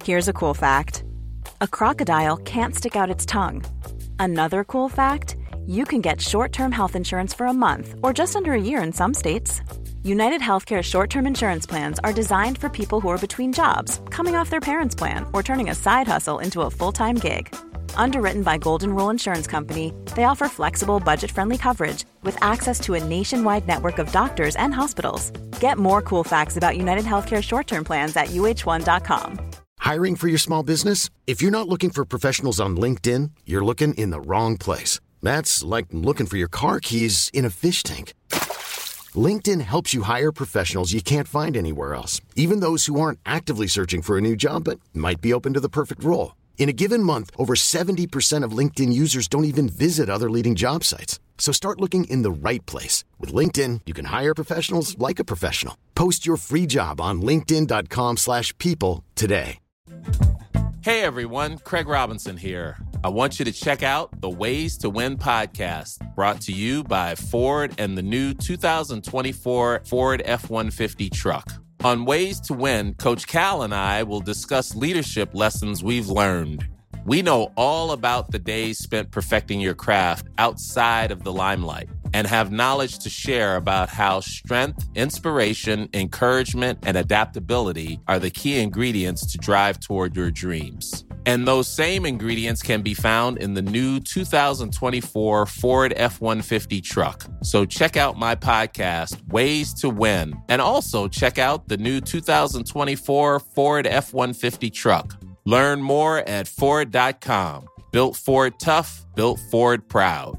Here's a cool fact. A crocodile can't stick out its tongue. Another cool fact, you can get short-term health insurance for a month or just under a year in some states. United Healthcare short-term insurance plans are designed for people who are between jobs, coming off their parents' plan, or turning a side hustle into a full-time gig. Underwritten by Golden Rule Insurance Company, they offer flexible, budget-friendly coverage with access to a nationwide network of doctors and hospitals. Get more cool facts about United Healthcare short-term plans at uh1.com. Hiring for your small business? If you're not looking for professionals on LinkedIn, you're looking in the wrong place. That's like looking for your car keys in a fish tank. LinkedIn helps you hire professionals you can't find anywhere else, even those who aren't actively searching for a new job but might be open to the perfect role. In a given month, over 70% of LinkedIn users don't even visit other leading job sites. So start looking in the right place. With LinkedIn, you can hire professionals like a professional. Post your free job on linkedin.com/people today. Hey everyone, Craig Robinson here. I want you to check out the Ways to Win podcast, brought to you by Ford and the new 2024 Ford F-150 truck. On Ways to Win, Coach Cal and I will discuss leadership lessons we've learned. We know all about the days spent perfecting your craft outside of the limelight and have knowledge to share about how strength, inspiration, encouragement, and adaptability are the key ingredients to drive toward your dreams. And those same ingredients can be found in the new 2024 Ford F-150 truck. So check out my podcast, Ways to Win, and also check out the new 2024 Ford F-150 truck. Learn more at Ford.com. Built Ford tough, built Ford proud.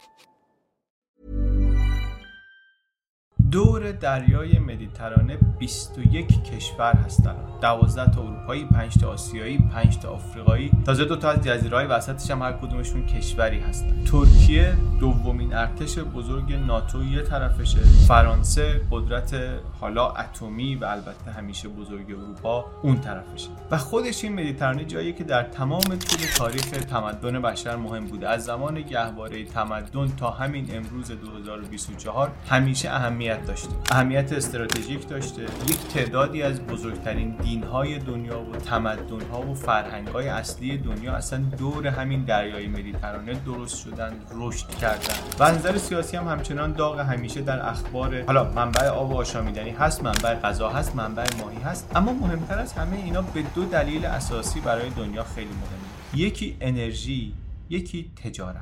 دور دریای مدیترانه 21 کشور هستن. 12 تا اروپایی، 5 تا آسیایی، 5 تا آفریقایی، تازه 2 تا از جزیره‌های وسطش هم هر کدومشون کشوری هستن. ترکیه دومین ارتش بزرگ ناتو یه طرفشه، فرانسه قدرت حالا اتمی و البته همیشه بزرگ اروپا اون طرفشه. و خودش این مدیترانه جاییه که در تمام طول تاریخ تمدن بشر مهم بوده. از زمان گهواره تمدن تا همین امروز 2024 همیشه اهمیت استراتژیک داشته. یک تعدادی از بزرگترین دین‌های دنیا و تمدن‌ها و فرهنگ‌های اصلی دنیا اصلا دور همین دریای مدیترانه درست شدن، رشد کردن. و از نظر سیاسی هم همچنان داغ، همیشه در اخبار. حالا منبع آب آشامیدنی هست، منبع غذا هست، منبع ماهی هست، اما مهمتر از همه اینا به 2 دلیل اساسی برای دنیا خیلی مهمه. یکی انرژی، یکی تجارت.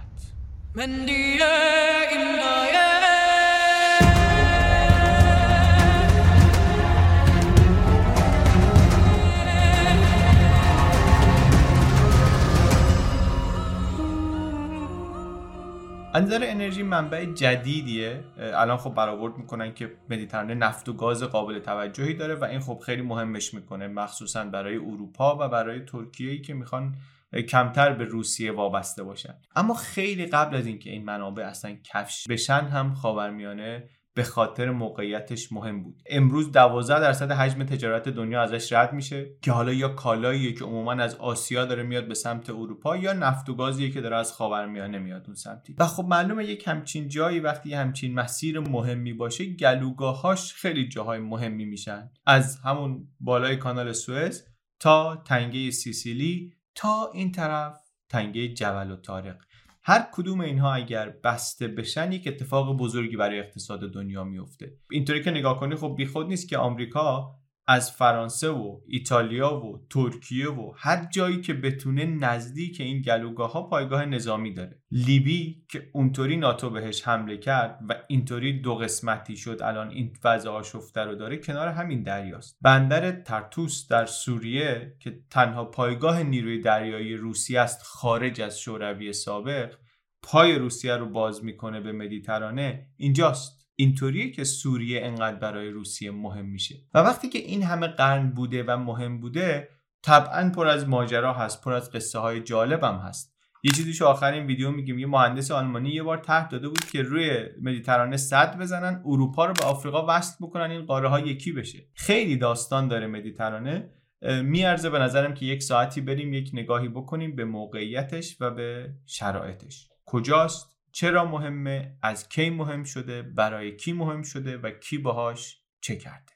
از نظر انرژی منبع جدیدیه. الان خب برآورد میکنن که مدیترانه نفت و گاز قابل توجهی داره و این خب خیلی مهمش میکنه، مخصوصا برای اروپا و برای ترکیه‌ای که میخوان کمتر به روسیه وابسته باشن. اما خیلی قبل از اینکه این منابع اصلا کشف بشن هم خاورمیانه به خاطر موقعیتش مهم بود. امروز 12% حجم تجارت دنیا ازش رد میشه که حالا یا کالاییه که عموما از آسیا داره میاد به سمت اروپا یا نفت و گازیه که داره از خاورمیانه میاد اون سمتی. و خب معلومه یک همچین جایی وقتی همچین مسیر مهمی باشه گلوگاهاش خیلی جاهای مهمی میشن، از همون بالای کانال سوئز تا تنگه سیسیلی تا این طرف تنگه جبل الطارق. هر کدوم اینها اگر بسته بشن یک اتفاق بزرگی برای اقتصاد دنیا میفته. اینطوری که نگاه کنی خب بیخود نیست که آمریکا از فرانسه و ایتالیا و ترکیه و هر جایی که بتونه نزدیک این گلوگاه‌ها پایگاه نظامی داره. لیبی که اونطوری ناتو بهش حمله کرد و اینطوری 2 قسمتی شد، الان این وضع آشفته رو داره، کنار همین دریاست. بندر ترتوس در سوریه که تنها پایگاه نیروی دریایی روسیه است خارج از شوروی سابق، پای روسیه رو باز میکنه به مدیترانه، اینجاست. اینطوریه که سوریه انقدر برای روسیه مهم میشه. و وقتی که این همه قرن بوده و مهم بوده، طبعاً پر از ماجرا هست، پر از قصه های جالب هم هست. یه چیزیش آخرین ویدیو میگیم، یه مهندس آلمانی یه بار طرح داده بود که روی مدیترانه سد بزنن، اروپا رو به آفریقا وصل بکنن، این قاره ها یکی بشه. خیلی داستان داره مدیترانه. میارزه به نظرم که 1 ساعتی بریم یک نگاهی بکنیم به موقعیتش و به شرایطش. کجاست؟ چرا مهمه؟ از کی مهم شده؟ برای کی مهم شده؟ و کی باهاش چه کرده؟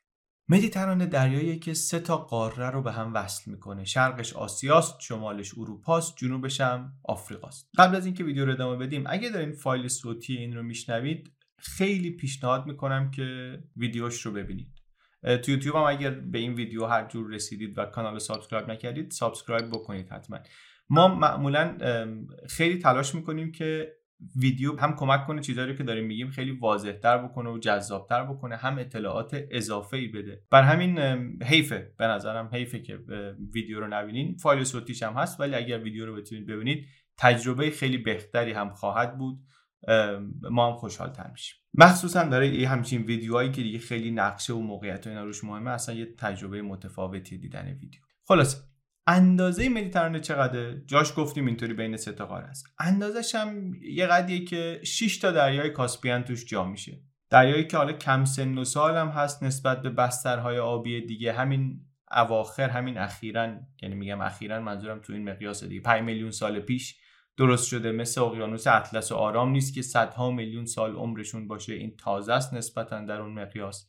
مدیترانه دریاییه که 3 تا قاره رو به هم وصل میکنه. شرقش آسیاست، شمالش اروپاست، جنوبش هم آفریقاست. قبل از اینکه ویدیو رو ادامه بدیم، اگه دارین فایل صوتی این رو میشنوید، خیلی پیشنهاد میکنم که ویدیوش رو ببینید. تو یوتیوب هم اگر به این ویدیو هر جور رسیدید و کانال رو سابسکرایب نکردید، سابسکرایب بکنید حتما. ما معمولا خیلی تلاش میکنیم که ویدیو هم کمک کنه چیزایی که داریم میگیم خیلی واضح‌تر بکنه و جذاب‌تر بکنه، هم اطلاعات اضافه‌ای بده. بر همین حیفه، به نظرم حیفه که ویدیو رو نبینین. فایل صوتیش هم هست، ولی اگر ویدیو رو بتونید ببینید تجربه خیلی بهتری هم خواهد بود. ما هم خوشحال‌تر میشیم. مخصوصا برای همچین ویدیوهایی که دیگه خیلی نقشه و موقعیت و اینا روش مهمه، اصلا یه تجربه متفاوتی دیدن ویدیو. خلاص اندازه مدیترانه چقدره؟ جاش گفتیم اینطوری بین 3 تا قاره است. اندازش هم یه قدریه که 6 تا دریای کاسپیان توش جا میشه. دریایی که حالا کم سن و سال هم هست نسبت به بسترهای آبی دیگه. همین اواخر، همین اخیراً، یعنی میگم اخیراً منظورم تو این مقیاس دیگه، 5 میلیون سال پیش درست شده. مثل اقیانوس اطلس و آرام نیست که صدها میلیون سال عمرشون باشه. این تازه است نسبتاً در اون مقیاس.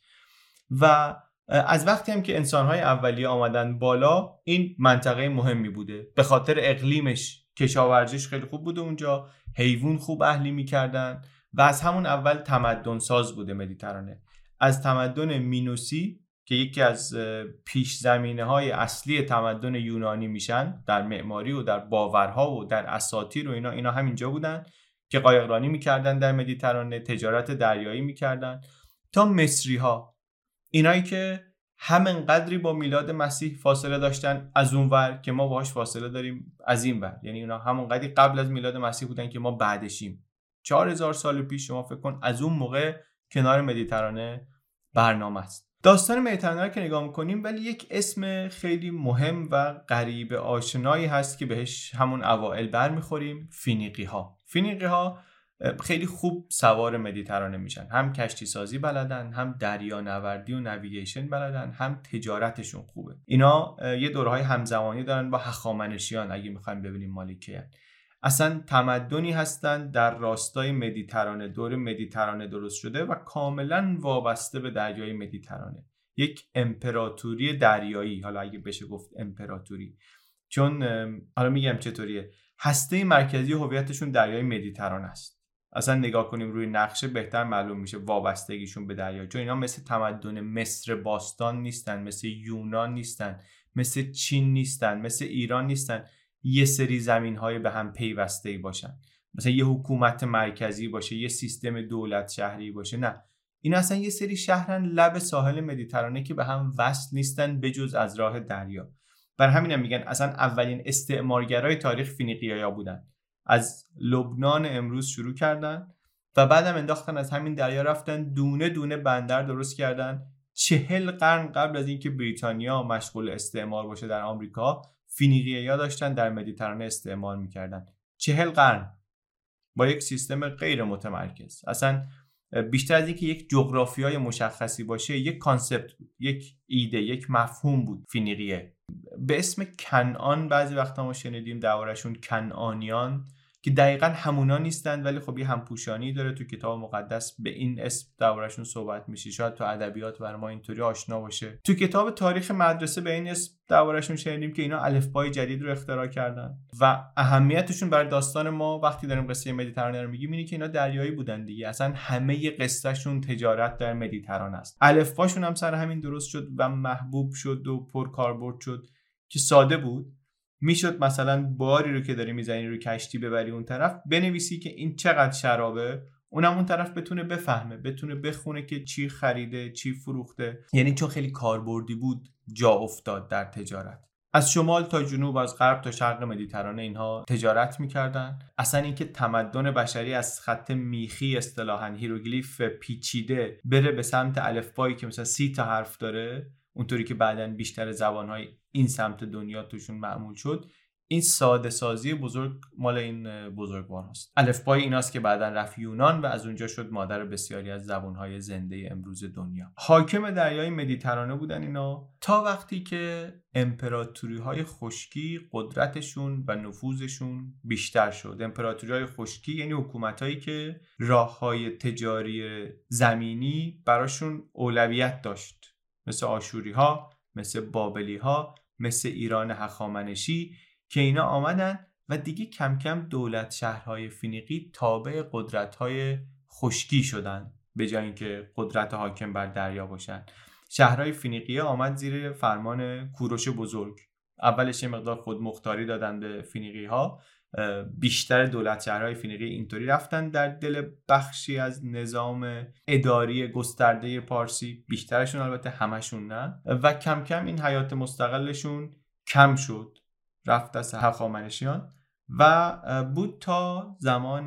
و از وقتی هم که انسان‌های اولیه آمدن بالا، این منطقه مهمی بوده. به خاطر اقلیمش، کشاورزیش خیلی خوب بوده اونجا، حیوان خوب اهلی می‌کردن و از همون اول تمدن ساز بوده مدیترانه. از تمدن مینوسی که یکی از پیش زمینه‌های اصلی تمدن یونانی میشن در معماری و در باورها و در اساطیر و اینا همینجا بودن که قایقرانی می‌کردن در مدیترانه، تجارت دریایی می‌کردن، تا مصری‌ها، اینایی که همین قدری با میلاد مسیح فاصله داشتن از اون ور که ما باهاش فاصله داریم از این ور. یعنی اونا همون قدری قبل از میلاد مسیح بودن که ما بعدشیم. 4000 سال پیش شما فکر کن از اون موقع کنار مدیترانه برنامه است. داستان مدیترانه رو که نگاه می‌کنیم، ولی یک اسم خیلی مهم و غریب آشنایی هست که بهش همون اوائل برمیخوریم: فینیقی‌ها خیلی خوب سوار مدیترانه میشن. هم کشتی سازی بلدن، هم دریا نوردی و نویگیشن بلدن، هم تجارتشون خوبه. اینا یه دورهای همزمانی دارن با هخامنشیان. اگه میخوایم ببینیم مال کیه، اصلا تمدنی هستن در راستای مدیترانه، دور مدیترانه درست شده و کاملا وابسته به دریای مدیترانه. یک امپراتوری دریایی، حالا اگه بشه گفت امپراتوری، چون حالا میگم چطوریه. هسته مرکزی هویتشون دریای مدیترانه است. اصلا نگاه کنیم روی نقشه بهتر معلوم میشه وابستگیشون به دریا. چون اینا مثل تمدن مصر باستان نیستن، مثل یونان نیستن، مثل چین نیستن، مثل ایران نیستن یه سری زمین‌های به هم پیوسته‌ای باشن، مثلا یه حکومت مرکزی باشه، یه سیستم دولت شهری باشه. نه، اینا اصلا یه سری شهرن لب ساحل مدیترانه که به هم وصل نیستن بجز از راه دریا. بر همین هم میگن اصلا اولین استعمارگرای تاریخ فینیقیایی‌ها بودن. از لبنان امروز شروع کردن و بعدم انداختن از همین دریا رفتن دونه دونه بندر درست کردن. 40 قرن قبل از اینکه بریتانیا مشغول استعمار باشه در آمریکا، فینیقیایی‌ها داشتن در مدیترانه استعمار میکردن. 40 قرن با یک سیستم غیر متمرکز. اصلا بیشتر از اینکه یک جغرافیای مشخصی باشه، یک کانسپت بود، یک ایده، یک مفهوم بود. فینیقیه به اسم کنعان بعضی وقتا ما شنیدیم دربارشون، کنعانیان، که دقیقاً همونا نیستن، ولی خب یه همپوشانی داره. تو کتاب مقدس به این اسم دربارشون صحبت میشه. شاید تو ادبیات برای ما اینطوری آشنا باشه. تو کتاب تاریخ مدرسه به این اسم دربارشون شنیدیم که اینا الفبای جدید رو اختراع کردن و اهمیتشون برای داستان ما وقتی داریم قصه مدیترانه رو میگیم اینه که اینا دریایی بودن دیگه. اصلا همه قصهشون تجارت در مدیترانه است. الفباشون هم سر همین درست شد و محبوب شد و پرکاربرد شد که ساده بود. میشد مثلا باری رو که داری میزنی رو کشتی ببری اون طرف، بنویسی که این چقدر شرابه، اونم اون طرف بتونه بفهمه، بتونه بخونه که چی خریده، چی فروخته. یعنی چون خیلی کاربردی بود جا افتاد در تجارت. از شمال تا جنوب، از غرب تا شرق مدیترانه اینها تجارت میکردن. اصلا اینکه تمدن بشری از خط میخی اصطلاحاً هیروگلیف پیچیده بره به سمت الفبایی که مثلا 30 تا حرف داره، اونطوری که بعداً بیشتر زبان‌های این سمت دنیا توشون معمول شد، این ساده سازی بزرگ مال این بزرگوار هست. الفبای ایناست که بعداً رفت یونان و از اونجا شد مادر بسیاری از زبان‌های زنده امروز دنیا. حاکم دریای مدیترانه بودن اینا تا وقتی که امپراتوری‌های خشکی قدرتشون و نفوذشون بیشتر شد. امپراتوری‌های خشکی یعنی حکومتایی که راه‌های تجاری زمینی براشون اولویت داشت. مثل آشوری ها، مثل بابلی ها، مثل ایران هخامنشی که اینا آمدن و دیگه کم کم دولت شهرهای فینیقی تابع قدرت‌های خشکی شدن به جای اینکه قدرت حاکم بر دریا باشن. شهرهای فینیقیه آمد زیر فرمان کوروش بزرگ. اولش یه مقدار خودمختاری دادن به فینیقی‌ها، بیشتر دولت شهرهای فینیقی اینطوری رفتن در دل بخشی از نظام اداری گسترده پارسی، بیشترشون البته، همشون نه، و کم کم این حیات مستقلشون کم شد، رفت از هخامنشیان و بود تا زمان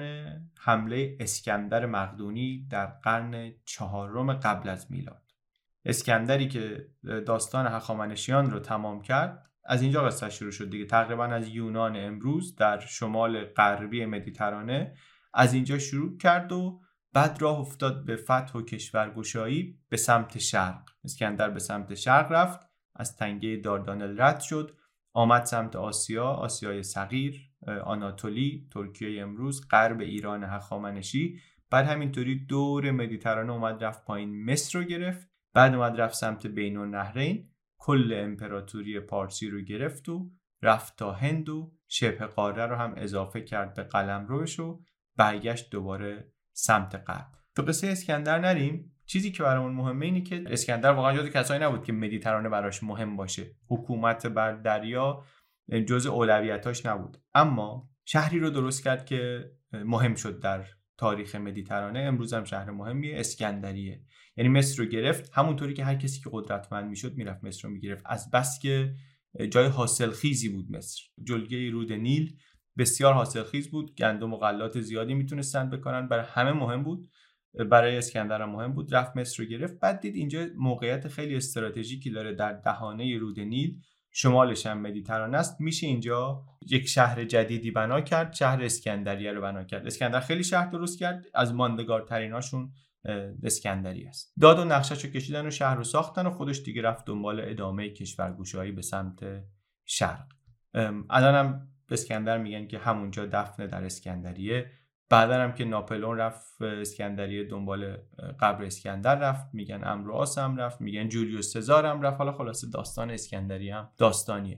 حمله اسکندر مقدونی در قرن 4 قبل از میلاد. اسکندری که داستان هخامنشیان رو تمام کرد، از اینجا قصه شروع شد دیگه. تقریبا از یونان امروز در شمال غربی مدیترانه از اینجا شروع کرد و بعد راه افتاد به فتح و کشورگشایی به سمت شرق. اسکندر به سمت شرق رفت، از تنگه داردانل رد شد، آمد سمت آسیا، آسیای صغیر، آناتولی، ترکیه امروز، غرب ایران هخامنشی. بعد همینطوری دور مدیترانه اومد رفت پایین، مصر رو گرفت. بعد اومد رفت سمت بین النهرین، کل امپراتوری پارسی رو گرفت و رفت تا هند و شبه قاره رو هم اضافه کرد به قلمروش و برگشت دوباره سمت غرب. تو قصه اسکندر نریم. چیزی که برامون مهمه اینه که اسکندر واقعا جزو کسایی نبود که مدیترانه براش مهم باشه. حکومت بر دریا جزء اولویتاش نبود، اما شهری رو درست کرد که مهم شد در تاریخ مدیترانه. امروز هم شهر مهمیه، اسکندریه. یعنی مصر رو گرفت، همونطوری که هر کسی که قدرتمند میشد میرفت مصر رو میگرفت، از بس که جای حاصلخیزی بود. مصر جلگه رود نیل بسیار حاصلخیز بود، گندم و غلات زیادی میتونستن بکنن، برای همه مهم بود، برای اسکندر هم مهم بود. رفت مصر رو گرفت. بعد دید اینجا موقعیت خیلی استراتژیکی داره، در دهانه رود نیل، شمالش هم مدیترانه است، میشه اینجا یک شهر جدیدی بنا کرد. شهر اسکندریه رو بنا کرد. اسکندر خیلی شهر درست کرد، از ماندگارتریناشون اسکندریه است. داد و نقشه‌شو کشیدن و شهر رو ساختن و خودش دیگه رفت دنبال ادامه کشورگشایی به سمت شرق. الانم اسکندر میگن که همونجا دفن در اسکندریه. بعدا هم که ناپلئون رفت اسکندریه دنبال قبر اسکندر رفت، میگن امروآس هم رفت، میگن جولیوس سزار هم رفت. حالا خلاصه داستان اسکندریه هم داستانیه.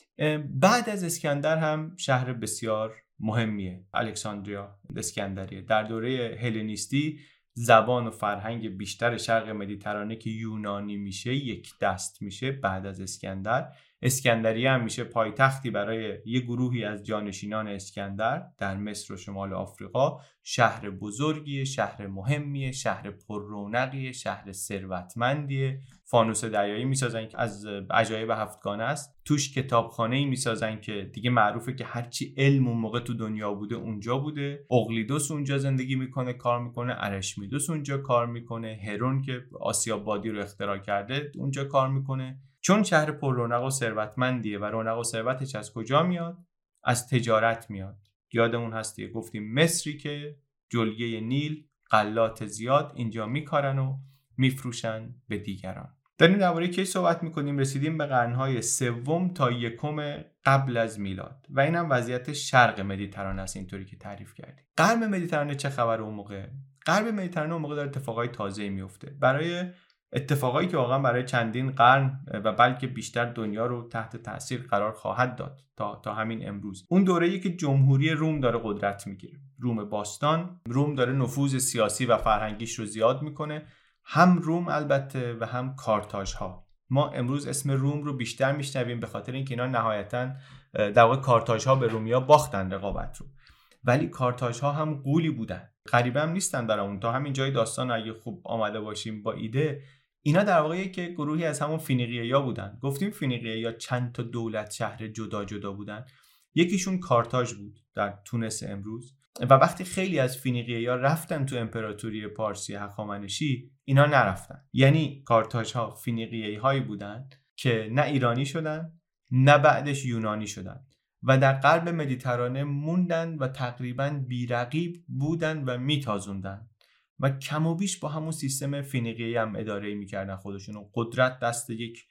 بعد از اسکندر هم شهر بسیار مهمیه، الکساندریا اسکندریه. در دوره هلنیستی زبان و فرهنگ بیشتر شرق مدیترانه که یونانی میشه یک دست میشه بعد از اسکندر. اسکندریه هم میشه پایتختی برای یه گروهی از جانشینان اسکندر در مصر و شمال آفریقا. شهر بزرگیه، شهر مهمیه، شهر پر رونقیه، شهر ثروتمندیه. فانوس دریایی میسازن که از عجایب هفتگانه است. توش کتابخانه‌ای میسازن که دیگه معروفه که هرچی علم اون موقع تو دنیا بوده اونجا بوده. اقلیدوس اونجا زندگی میکنه، کار میکنه. ارشمیدس اونجا کار میکنه. هرون که آسیاب بادی رو اختراع کرده اونجا کار میکنه. چون شهر پر رونق و ثروتمندیه و رونق و ثروتش از کجا میاد؟ از تجارت میاد. یادمون هست دیگه، گفتیم مصری که جلگه نیل، غلات زیاد اینجا میکارن و میفروشن به دیگران. داریم درباره کی صحبت میکنیم؟ رسیدیم به قرنهای 3 تا 1 قبل از میلاد و اینم وضعیت شرق مدیترانه است اینطوری که تعریف کردیم. غرب مدیترانه چه خبر اون موقع؟ غرب مدیترانه اون موقع داره اتفاقای تازه‌ای میفته. برای اتفاقایی که واقعا برای چندین قرن و بلکه بیشتر دنیا رو تحت تاثیر قرار خواهد داد تا همین امروز. اون دوره‌ای که جمهوری روم داره قدرت میگیره. روم باستان. روم داره نفوذ سیاسی و فرهنگیش رو زیاد میکنه. هم روم البته و هم کارتاژ ها. ما امروز اسم روم رو بیشتر میشنویم به خاطر اینکه اینا نهایتاً در واقع کارتاژ ها به رومیا باختن رقابت رو. ولی کارتاژ ها هم غولی بودن. غریبه هم نیستن برامون. تا همین جای داستان اگه خوب آمده باشیم با ایده، اینا در واقع که گروهی از همون فینیقیه‌یا بودن. گفتیم فینیقیه‌یا چند تا دولت شهر جدا جدا بودن. یکیشون کارتاژ بود در تونس امروز و وقتی خیلی از فینیقیه‌یا رفتن تو امپراتوری پارسی هخامنشی، اینا نرفتن. یعنی کارتاژها فینیقیه‌هایی بودن که نه ایرانی شدن نه بعدش یونانی شدن و در غرب مدیترانه موندن و تقریباً بی‌رقیب بودن و میتازوندن و کم و بیش با همون سیستم فینیقیه‌ای هم اداره می‌کردن خودشونو. قدرت دست یک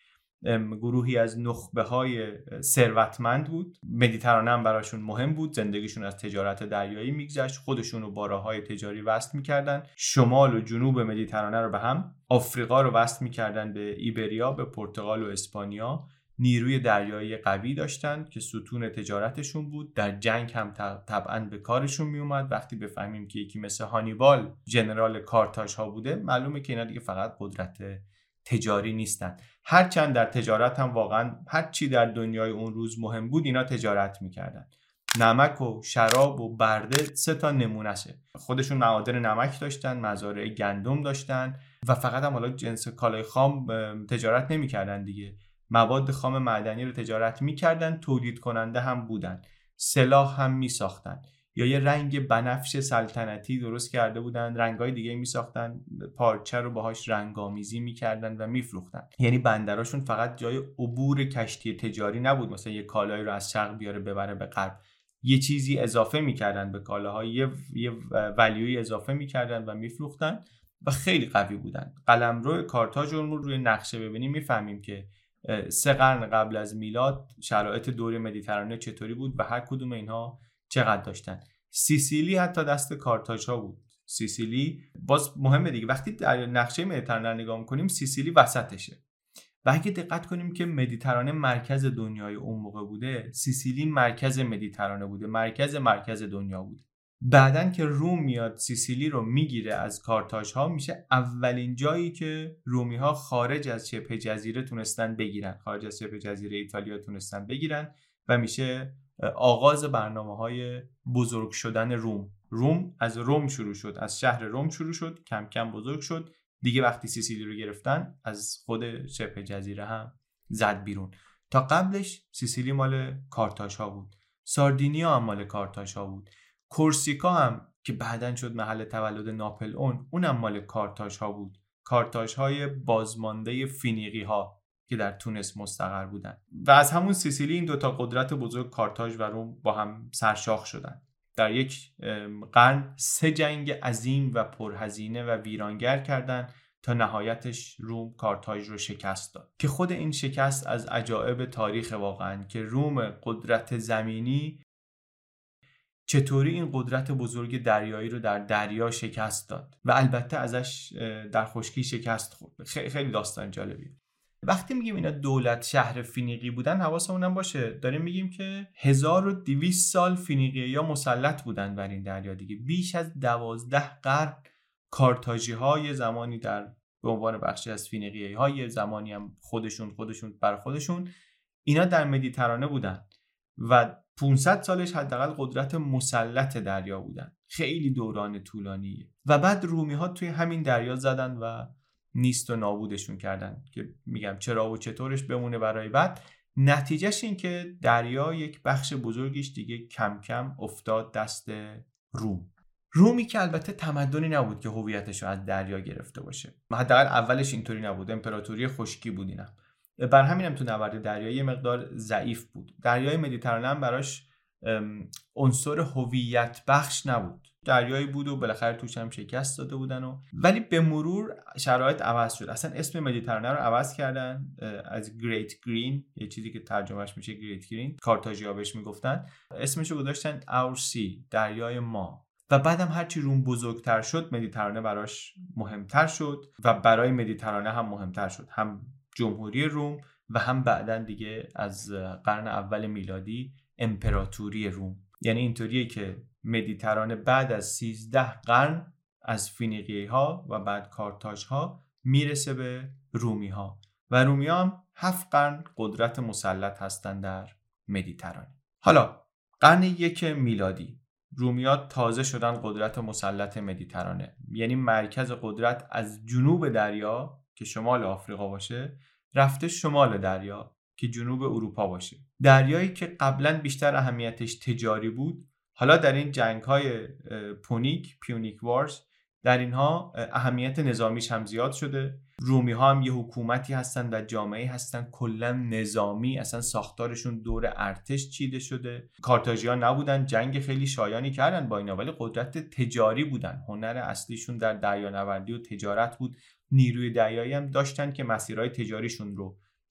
گروهی از نخبه‌های ثروتمند بود. مدیترانه هم براشون مهم بود، زندگیشون از تجارت دریایی میگذشت، خودشون رو با راه‌های تجاری وصل می‌کردن، شمال و جنوب مدیترانه رو به هم، آفریقا رو وصل می‌کردن به ایبریا، به پرتغال و اسپانیا. نیروی دریایی قوی داشتن که ستون تجارتشون بود. در جنگ هم طبعاً به کارشون می اومد. وقتی بفهمیم که یکی مثل هانیبال ژنرال کارتاژ ها بوده، معلومه که اینا دیگه فقط قدرت تجاری نیستن. هرچند در تجارت هم واقعاً هر چی در دنیای اون روز مهم بود اینا تجارت میکردن. نمک و شراب و برده 3 تا نمونهشه. خودشون معادن نمک داشتن، مزارع گندم داشتن و فقط هم حالا جنس کالای خام تجارت نمیکردن دیگه. مواد خام معدنی رو تجارت میکردن، تولید کننده هم بودن، سلاح هم میساختن، یا یه رنگ بنفش سلطنتی درست کرده بودن، رنگای دیگه میساختن، پارچه رو باهاش رنگامیزی میکردن و میفروختن. یعنی بندراشون فقط جای عبور کشتی تجاری نبود، مثلا یه کالایی رو از شرق بیاره ببره به غرب، یه چیزی اضافه میکردن به کالاها، یه ولیوی اضافه میکردن و میفروختن و خیلی قوی بودن. قلمرو کارتاژ رو روی نقشه ببینیم میفهمیم که 3 قرن قبل از میلاد شرایط دور مدیترانه چطوری بود و هر کدوم اینها چقدر داشتن. سیسیلی حتی دست کارتاژ ها بود. سیسیلی باز مهمه دیگه، وقتی در نقشه مدیترانه نگاه می‌کنیم سیسیلی وسطشه و اگه دقت کنیم که مدیترانه مرکز دنیای اون موقع بوده، سیسیلی مرکز مدیترانه بوده، مرکز دنیا بوده. بعدن که روم میاد سیسیلی رو میگیره از کارتاژ ها، میشه اولین جایی که رومی ها خارج از شبه جزیره تونستن بگیرن، خارج از شبه جزیره ایتالیا تونستن بگیرن و میشه آغاز برنامه‌های بزرگ شدن روم. روم از روم شروع شد، از شهر روم شروع شد، کم کم بزرگ شد دیگه. وقتی سیسیلی رو گرفتن از خود شبه جزیره هم زد بیرون. تا قبلش سیسیلی مال کارتاژ ها بود، ساردینیا هم مال کارتاژ ها بود، کورسیکا هم که بعداً شد محل تولد ناپلئون اونم مال کارتاژ ها بود. کارتاژ های بازمانده فینیقی ها که در تونس مستقر بودن و از همون سیسیلی این 2 تا قدرت بزرگ کارتاژ و روم با هم سرشاخ شدن. در یک قرن 3 جنگ عظیم و پرهزینه و ویرانگر کردن تا نهایتش روم کارتاژ رو شکست داد که خود این شکست از عجایب تاریخ واقعاً که روم قدرت زمینی چطوری این قدرت بزرگ دریایی رو در دریا شکست داد و البته ازش در خشکی شکست خورد. خیلی داستان جالبیه. وقتی میگیم اینا دولت شهر فینیقی بودن حواسمون هم باشه داریم میگیم که 1200 سال فینیقی‌ها مسلط بودن بر این دریا دیگه. بیش از 12 قرن کارتاژی‌ها یه زمانی به عنوان بخشی از فینیقی‌ها، یه زمانی هم خودشون بر خودشون اینا در مدیترانه بودن و 500 سالش حداقل قدرت مسلط دریا بودن. خیلی دوران طولانیه. و بعد رومی‌ها توی همین دریا زدن و نیست و نابودشون کردن که میگم چرا و چطورش بمونه برای بعد. نتیجهش این که دریا یک بخش بزرگیش دیگه کم کم افتاد دست رومی که البته تمدنی نبود که هویتش رو از دریا گرفته باشه. حداقل اولش اینطوری نبود، امپراتوری خشکی بود اینا. بر همینم تو نبرد دریایی مقدار ضعیف بود. دریای مدیترانه هم براش عنصر هویت بخش نبود. دریایی بود و بالاخره توش هم شکست داده بودن ولی به مرور شرایط عوض شد. اصلا اسم مدیترانه رو عوض کردن از گریت گرین، یه چیزی که ترجمهش میشه گریت گرین، کارتاژیا بهش میگفتن، اسمش رو گذاشتن اور سی، دریای ما. و بعدم هرچی روم بزرگتر شد مدیترانه براش مهمتر شد و برای مدیترانه هم مهمتر شد، هم جمهوری روم و هم بعدن دیگه از قرن اول میلادی امپراتوری روم. یعنی اینطوریه که مدیترانه بعد از 13 قرن از فینیقیه ها و بعد کارتاژ ها میرسه به رومی ها و رومی ها هم 7 قرن قدرت مسلط هستن در مدیترانه. حالا قرن 1 میلادی رومی ها تازه شدن قدرت مسلط مدیترانه، یعنی مرکز قدرت از جنوب دریا که شمال آفریقا باشه رفته شمال دریا که جنوب اروپا باشه. دریایی که قبلا بیشتر اهمیتش تجاری بود حالا در این جنگ‌های پیونیک وارز در اینها اهمیت نظامیش هم زیاد شده. رومی‌ها هم یه حکومتی هستن و جامعه هستن کلا نظامی، اصلا ساختارشون دور ارتش چیده شده. کارتاژی‌ها نبودن، جنگ خیلی شایانی کردن با اینا ولی قدرت تجاری بودن. هنر اصلیشون در دریانوردی و تجارت بود. نیروی دریایی هم داشتن که مسیرهای تجاریشون رو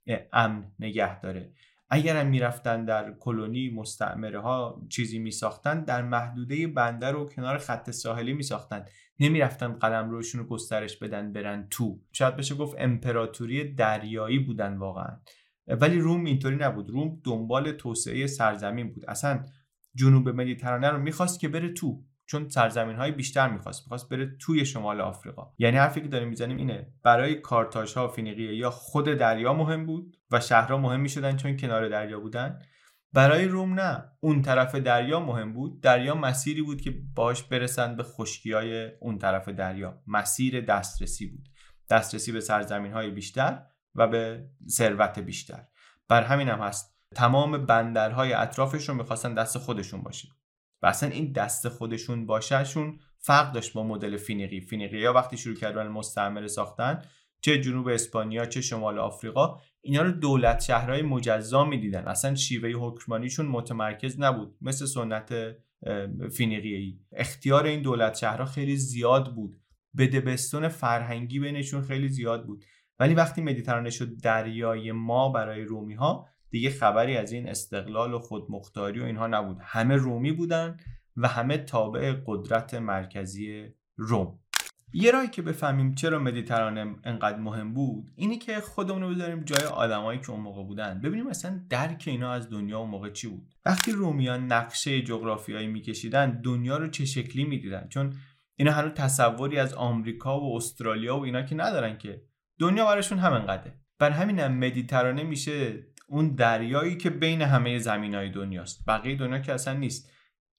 امن نگه داره. اگر هم میرفتن در کلونی مستعمره ها چیزی میساختن، در محدوده بندر و کنار خط ساحلی میساختن، نمیرفتن قلمروشون رو گسترش بدن برن تو. شاید بشه گفت امپراتوری دریایی بودن واقعا. ولی روم اینطوری نبود. روم دنبال توسعه سرزمین بود. اصلا جنوب مدیترانه رو میخواست که بره تو، چون سرزمین‌های بیشتر می‌خواست بره توی شمال آفریقا. یعنی حرفی که داریم میزنیم اینه، برای کارتاژها فینیقیه یا خود دریا مهم بود و شهرها مهم می‌شدن چون کنار دریا بودن. برای روم نه، اون طرف دریا مهم بود. دریا مسیری بود که باهاش برسن به خشکی‌های اون طرف دریا. مسیر دسترسی بود، دسترسی به سرزمین‌های بیشتر و به ثروت بیشتر. بر همین هم هست تمام بندرهای اطرافش رو می‌خواستن دست خودشون باشه. و اصلا این دست خودشون باشهشون فرق داشت با مدل فینیقی ها. وقتی شروع کردن مستعمره ساختن، چه جنوب اسپانیا چه شمال آفریقا، اینا رو دولت شهرهای مجزا میدیدن. اصلا شیوه حکمرانیشون متمرکز نبود مثل سنت فینیقیایی. اختیار این دولت شهرها خیلی زیاد بود، بدبستون فرهنگی بینشون خیلی زیاد بود. ولی وقتی مدیترانه شد دریای ما برای رومی ها، دیگه خبری از این استقلال و خودمختاری و اینها نبود. همه رومی بودن و همه تابع قدرت مرکزی روم. یه راهی که بفهمیم چرا مدیترانه انقدر مهم بود اینی که خودمون رو بذاریم جای آدمایی که اون موقع بودن، ببینیم مثلا درک اینا از دنیا اون موقع چی بود. وقتی رومیان نقشه جغرافیایی میکشیدن، دنیا رو چه شکلی میدیدن؟ چون اینا هنوز تصوری از آمریکا و استرالیا و اینا که ندارن، که دنیا براشون همینقدره. بر همینم مدیترانه میشه اون دریایی که بین همه زمینهای دنیاست. بقیه دنیا که اصلا نیست.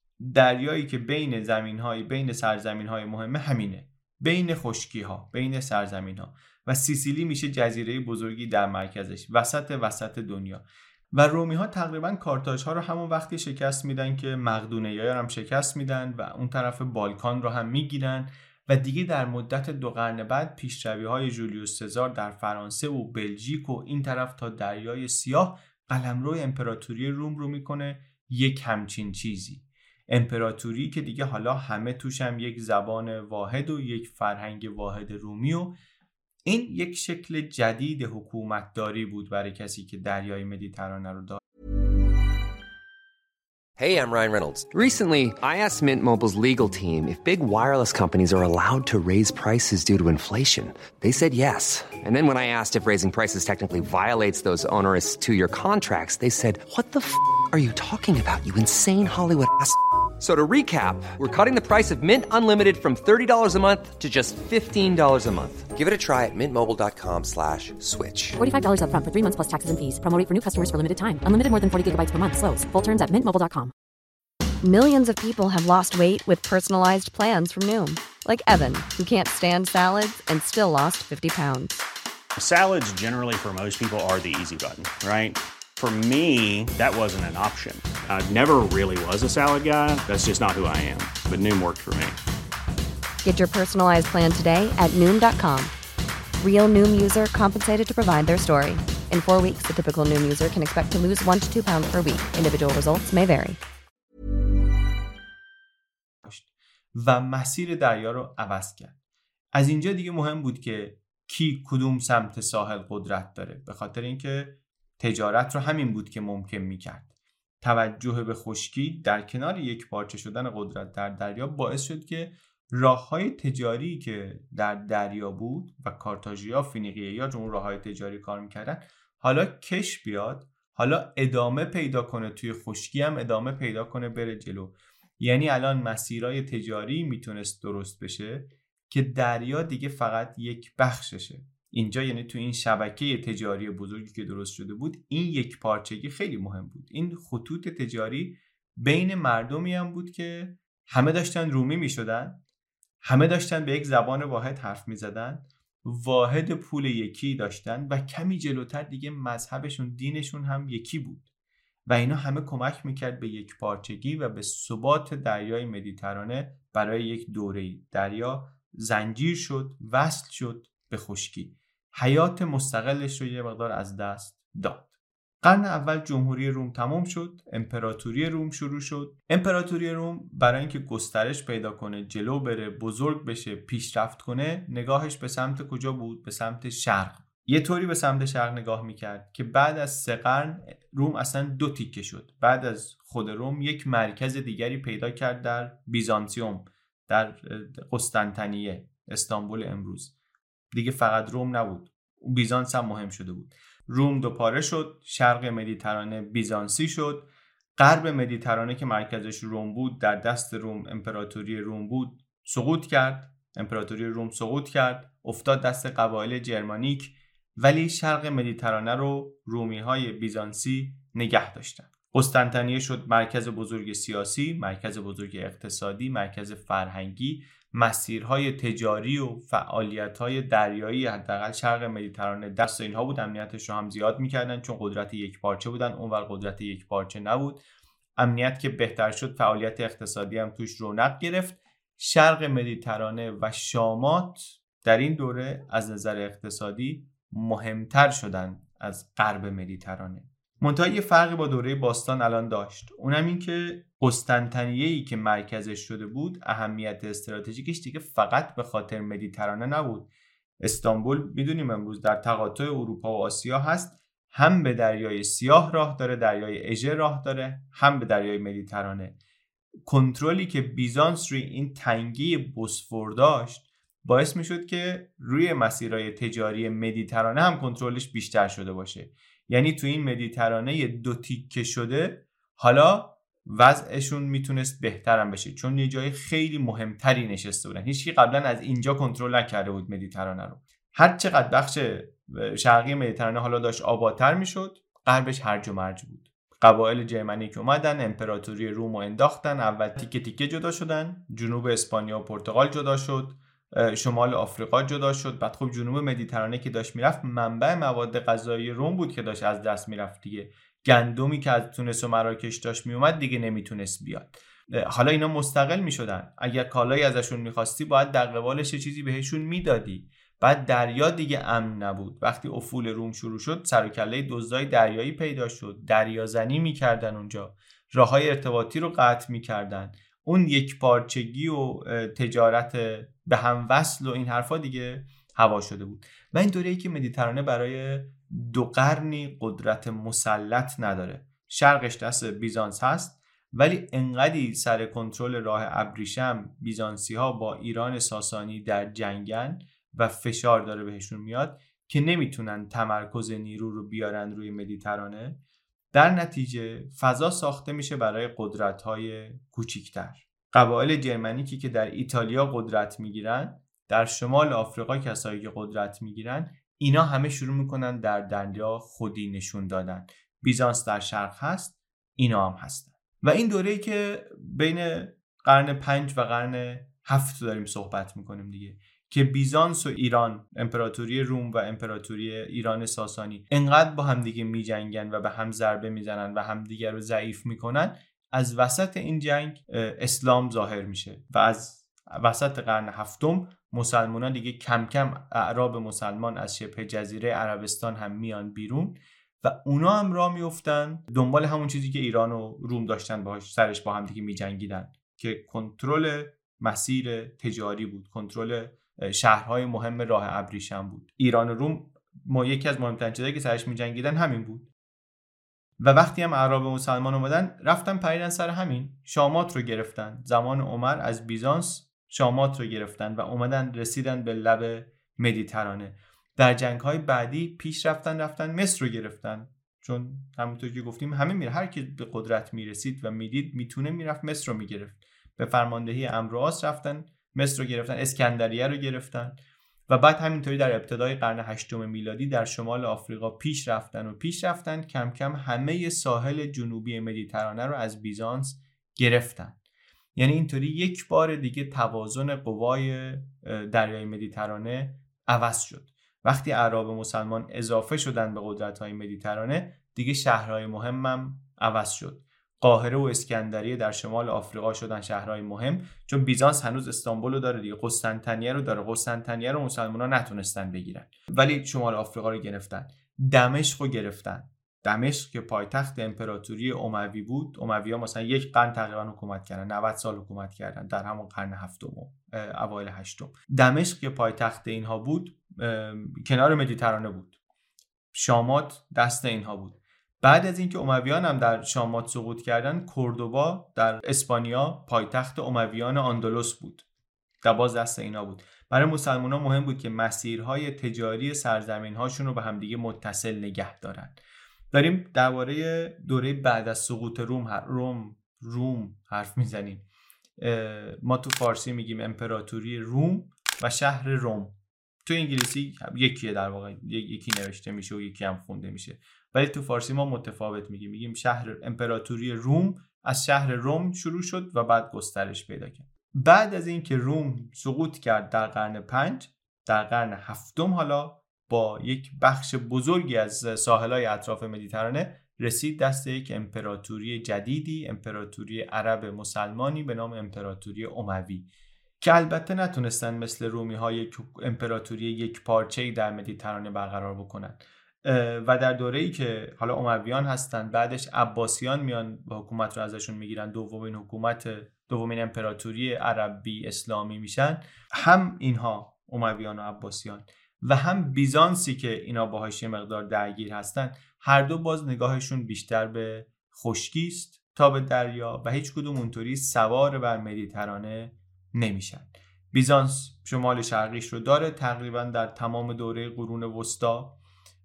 دریایی که بین زمینهای، بین سرزمینهای مهمه همینه، بین خشکی‌ها، بین سرزمین‌ها. و سیسیلی میشه جزیره بزرگی در مرکزش، وسط دنیا. و رومی‌ها تقریبا کارتاژها رو همون وقتی شکست میدن که مقدونی‌ها هم شکست میدن و اون طرف بالکان رو هم میگیرن. و دیگه در مدت 2 قرن بعد پیشروی‌های جولیوس سزار در فرانسه و بلژیک و این طرف تا دریای سیاه قلمرو امپراتوری روم رو میکنه یک همچین چیزی. امپراتوری که دیگه حالا همه توش هم یک زبان واحد و یک فرهنگ واحد رومی، و این یک شکل جدید حکومتداری بود برای کسی که دریای مدیترانه رو داشت. Hey, I'm Ryan Reynolds. Recently, I asked Mint Mobile's legal team if big wireless companies are allowed to raise prices due to inflation. They said yes. And then when I asked if raising prices technically violates those onerous 2-year contracts, they said, "What the are you talking about, you insane Hollywood ass?" So to recap, we're cutting the price of Mint Unlimited from $30 a month to just $15 a month. Give it a try at mintmobile.com/switch. $45 up front for 3 months plus taxes and fees. Promo rate for new customers for limited time. Unlimited more than 40 gigabytes per month. Slows full terms at mintmobile.com. Millions of people have lost weight with personalized plans from Noom. Like Evan, who can't stand salads and still lost 50 pounds. Salads generally for most people are the easy button, right? For me, that wasn't an option. I never really was a salad guy. That's just not who I am. But Noom worked for me. Get your personalized plan today at Noom.com. Real Noom user compensated to provide their story. In 4 weeks, the typical Noom user can expect to lose 1 to 2 pounds per week. Individual results may vary. و مسیر دریا رو عوض کرد. از اینجا دیگه مهم بود که کی کدوم سمت ساحل قدرت داره، به خاطر اینکه تجارت رو همین بود که ممکن میکرد. توجه به خشکی در کنار یک پارچه شدن قدرت در دریا باعث شد که راههای تجاری که در دریا بود و کارتاژیا، فینیقی‌ها اون راههای تجاری کار میکردن، حالا کش بیاد، حالا ادامه پیدا کنه، توی خشکی هم ادامه پیدا کنه، بره جلو. یعنی الان مسیرهای تجاری میتونست درست بشه که دریا دیگه فقط یک بخششه. اینجا یعنی تو این شبکه تجاری بزرگی که درست شده بود، این یک پارچگی خیلی مهم بود. این خطوط تجاری بین مردمی هم بود که همه داشتن رومی میشدن، همه داشتن به یک زبان واحد حرف میزدن، واحد پول یکی داشتن و کمی جلوتر دیگه مذهبشون، دینشون هم یکی بود. و اینا همه کمک میکرد به یک پارچگی و به ثبات دریای مدیترانه برای یک دوره‌ای. دریا زنجیر شد، وصل شد به خشکی. حیات مستقلش رو یه مقدار از دست داد. قرن اول جمهوری روم تمام شد، امپراتوری روم شروع شد. امپراتوری روم برای اینکه گسترش پیدا کنه، جلو بره، بزرگ بشه، پیشرفت کنه، نگاهش به سمت کجا بود؟ به سمت شرق. یه طوری به سمت شرق نگاه میکرد که بعد از 3 قرن روم اصلا 2 تیکه شد. بعد از خود روم یک مرکز دیگری پیدا کرد در بیزانتیوم، در قسطنطنیه، استانبول امروز. دیگه فقط روم نبود، بیزانس هم مهم شده بود. روم 2 پاره شد، شرق مدیترانه بیزانسی شد، غرب مدیترانه که مرکزش روم بود، در دست روم، امپراتوری روم بود، سقوط کرد. امپراتوری روم سقوط کرد، افتاد دست قبایل جرمانیک، ولی شرق مدیترانه رو رومی‌های بیزانسی نگه داشتن. قسطنطنیه شد مرکز بزرگ سیاسی، مرکز بزرگ اقتصادی، مرکز فرهنگی. مسیرهای تجاری و فعالیت‌های دریایی حداقل شرق مدیترانه دست اینها بود. امنیتش رو هم زیاد می‌کردن چون قدرت یک پارچه بودن، اونور قدرت یک پارچه نبود. امنیت که بهتر شد، فعالیت اقتصادی هم توش رونق گرفت. شرق مدیترانه و شامات در این دوره از نظر اقتصادی مهمتر شدن از غرب مدیترانه. منتها یه فرقی با دوره باستان الان داشت، اونم این که قسطنطنیه‌ای که مرکزش شده بود اهمیت استراتژیکش دیگه فقط به خاطر مدیترانه نبود. استانبول میدونیم امروز در تقاطع اروپا و آسیا هست، هم به دریای سیاه راه داره، دریای اژه راه داره، هم به دریای مدیترانه. کنترلی که بیزانس روی این تنگه بوسفور داشت باعث میشد که روی مسیرهای تجاری مدیترانه هم کنترلش بیشتر شده باشه. یعنی تو این مدیترانه 2 تیکه شده، حالا وضعشون میتونست بهترم بشه چون یه جای خیلی مهمتری نشسته بودن. هیچکی قبلا از اینجا کنترل نکرده بود مدیترانه رو. هر چقدر بخش شرقی مدیترانه حالا داشت آبادتر میشد، غربش هرج و مرج بود. قبایل جرمنیک اومدن، امپراتوری روم رو انداختن، اول تیکه تیکه جدا شدن، جنوب اسپانیا و پرتغال جدا شد، شمال آفریقا جدا شد. بعد خب جنوب مدیترانه که داشت میرفت، منبع مواد غذایی روم بود که داشت از دست میرفت دیگه. گندمی که از تونس و مراکش داشت میومد دیگه نمیتونست بیاد. حالا اینا مستقل میشدن، اگر کالایی ازشون میخواستی باید در قبالش چیزی بهشون میدادی. بعد دریا دیگه امن نبود. وقتی افول روم شروع شد، سر و کله دزدای دریایی پیدا شد، دریازنی میکردن اونجا، راههای ارتباطی رو قطع میکردن. اون یک پارچگی و تجارت به هم وصل و این حرفا دیگه هوا شده بود. و این دوره‌ای که مدیترانه برای 2 قرنی قدرت مسلط نداره. شرقش دست بیزانس هست، ولی انقدی سر کنترل راه ابریشم بیزانسی ها با ایران ساسانی در جنگن و فشار داره بهشون میاد که نمیتونن تمرکز نیرو رو بیارن روی مدیترانه. در نتیجه فضا ساخته میشه برای قدرت‌های کوچیک‌تر. قبایل جرمنیکی که در ایتالیا قدرت میگیرن، در شمال آفریقا کسایی که قدرت میگیرن، اینا همه شروع میکنن در دریا خودی نشون دادن. بیزانس در شرق هست، اینا هم هستن. و این دوره‌ای که بین قرن 5 و قرن 7 داریم صحبت میکنیم دیگه، که بیزانس و ایران، امپراتوری روم و امپراتوری ایران ساسانی انقدر با همدیگه میجنگن و به هم ضربه میزنن و همدیگه رو ضعیف میکنن. از وسط این جنگ اسلام ظاهر میشه و از وسط قرن 7 مسلمانان دیگه کم کم، اعراب مسلمان از شبه جزیره عربستان هم میان بیرون و اونا هم راه میافتن دنبال همون چیزی که ایران و روم داشتن باهاش سرش با هم دیگه میجنگیدن، که کنترل مسیر تجاری بود، کنترل شهرهای مهم راه ابریشم بود. ایران و روم یکی از مهمترین چیزایی که سرش میجنگیدن همین بود. و وقتی هم اعراب مسلمان اومدن، رفتن پریدن سر همین، شامات رو گرفتن. زمان عمر از بیزانس شامات رو گرفتن و اومدن رسیدن به لب مدیترانه. در جنگ‌های بعدی پیش رفتن مصر رو گرفتن، چون همونطور که گفتیم همه میره، هر کی به قدرت میرسید و میدید میتونه میرفت مصر رو میگرفت. به فرماندهی عمرو عاص رفتن مصر رو گرفتن، اسکندریه رو گرفتن و بعد همینطوری در ابتدای قرن 8 میلادی در شمال آفریقا پیش رفتن کم کم همه ساحل جنوبی مدیترانه رو از بیزانس گرفتن. یعنی اینطوری یک بار دیگه توازن قوای دریای مدیترانه عوض شد. وقتی اعراب مسلمان اضافه شدن به قدرت‌های مدیترانه، دیگه شهرهای مهمم عوض شد. قاهره و اسکندریه در شمال آفریقا شدن شهرهای مهم، چون بیزانس هنوز استانبول رو داره دیگه، قسطنطنیه رو داره. قسطنطنیه رو مسلمان‌ها نتونستن بگیرن، ولی شمال آفریقا رو گرفتن. دمشق رو گرفتن. دمشق که پایتخت امپراتوری اموی بود، اموی‌ها مثلا 1 قرن تقریبا حکومت کردن، 90 سال حکومت کردن در همون قرن 7 اوایل 8. دمشق که پایتخت اینها بود، کنار مدیترانه بود، شامات دست اینها بود. بعد از اینکه امویان هم در شامات سقوط کردن، کوردوبا در اسپانیا پایتخت امویان اندلس بود، باز دست اینا بود. برای مسلمان‌ها مهم بود که مسیرهای تجاری سرزمین‌هاشون رو به همدیگه متصل نگه دارن. داریم درباره دوره بعد از سقوط روم حرف میزنیم. ما تو فارسی میگیم امپراتوری روم و شهر روم. تو انگلیسی یکیه، در واقع یکی نوشته میشه و یکی هم خونده میشه، ولی تو فارسی ما متفاوت میگیم شهر امپراتوری روم از شهر روم شروع شد و بعد گسترش پیدا کرد. بعد از اینکه روم سقوط کرد در قرن 5، در قرن 7 حالا با یک بخش بزرگی از ساحل‌های اطراف مدیترانه رسید دست یک امپراتوری جدیدی، امپراتوری عرب مسلمانی به نام امپراتوری اموی، که البته نتونستن مثل رومی‌ها یک امپراتوری یک پارچه‌ای در مدیترانه برقرار بکنن و در دوره‌ای که حالا امویان هستن، بعدش عباسیان میان و حکومت رو ازشون میگیرن، دومین امپراتوری عربی اسلامی میشن. هم اینها امویان و عباسیان و هم بیزانسی که اینا باهاش یه مقدار درگیر هستن، هر دو باز نگاهشون بیشتر به خشکی است تا به دریا و هیچ کدوم اونطوری سوار بر مدیترانه نمیشن. بیزانس شمال شرقیش رو داره تقریبا در تمام دوره قرون وسطا،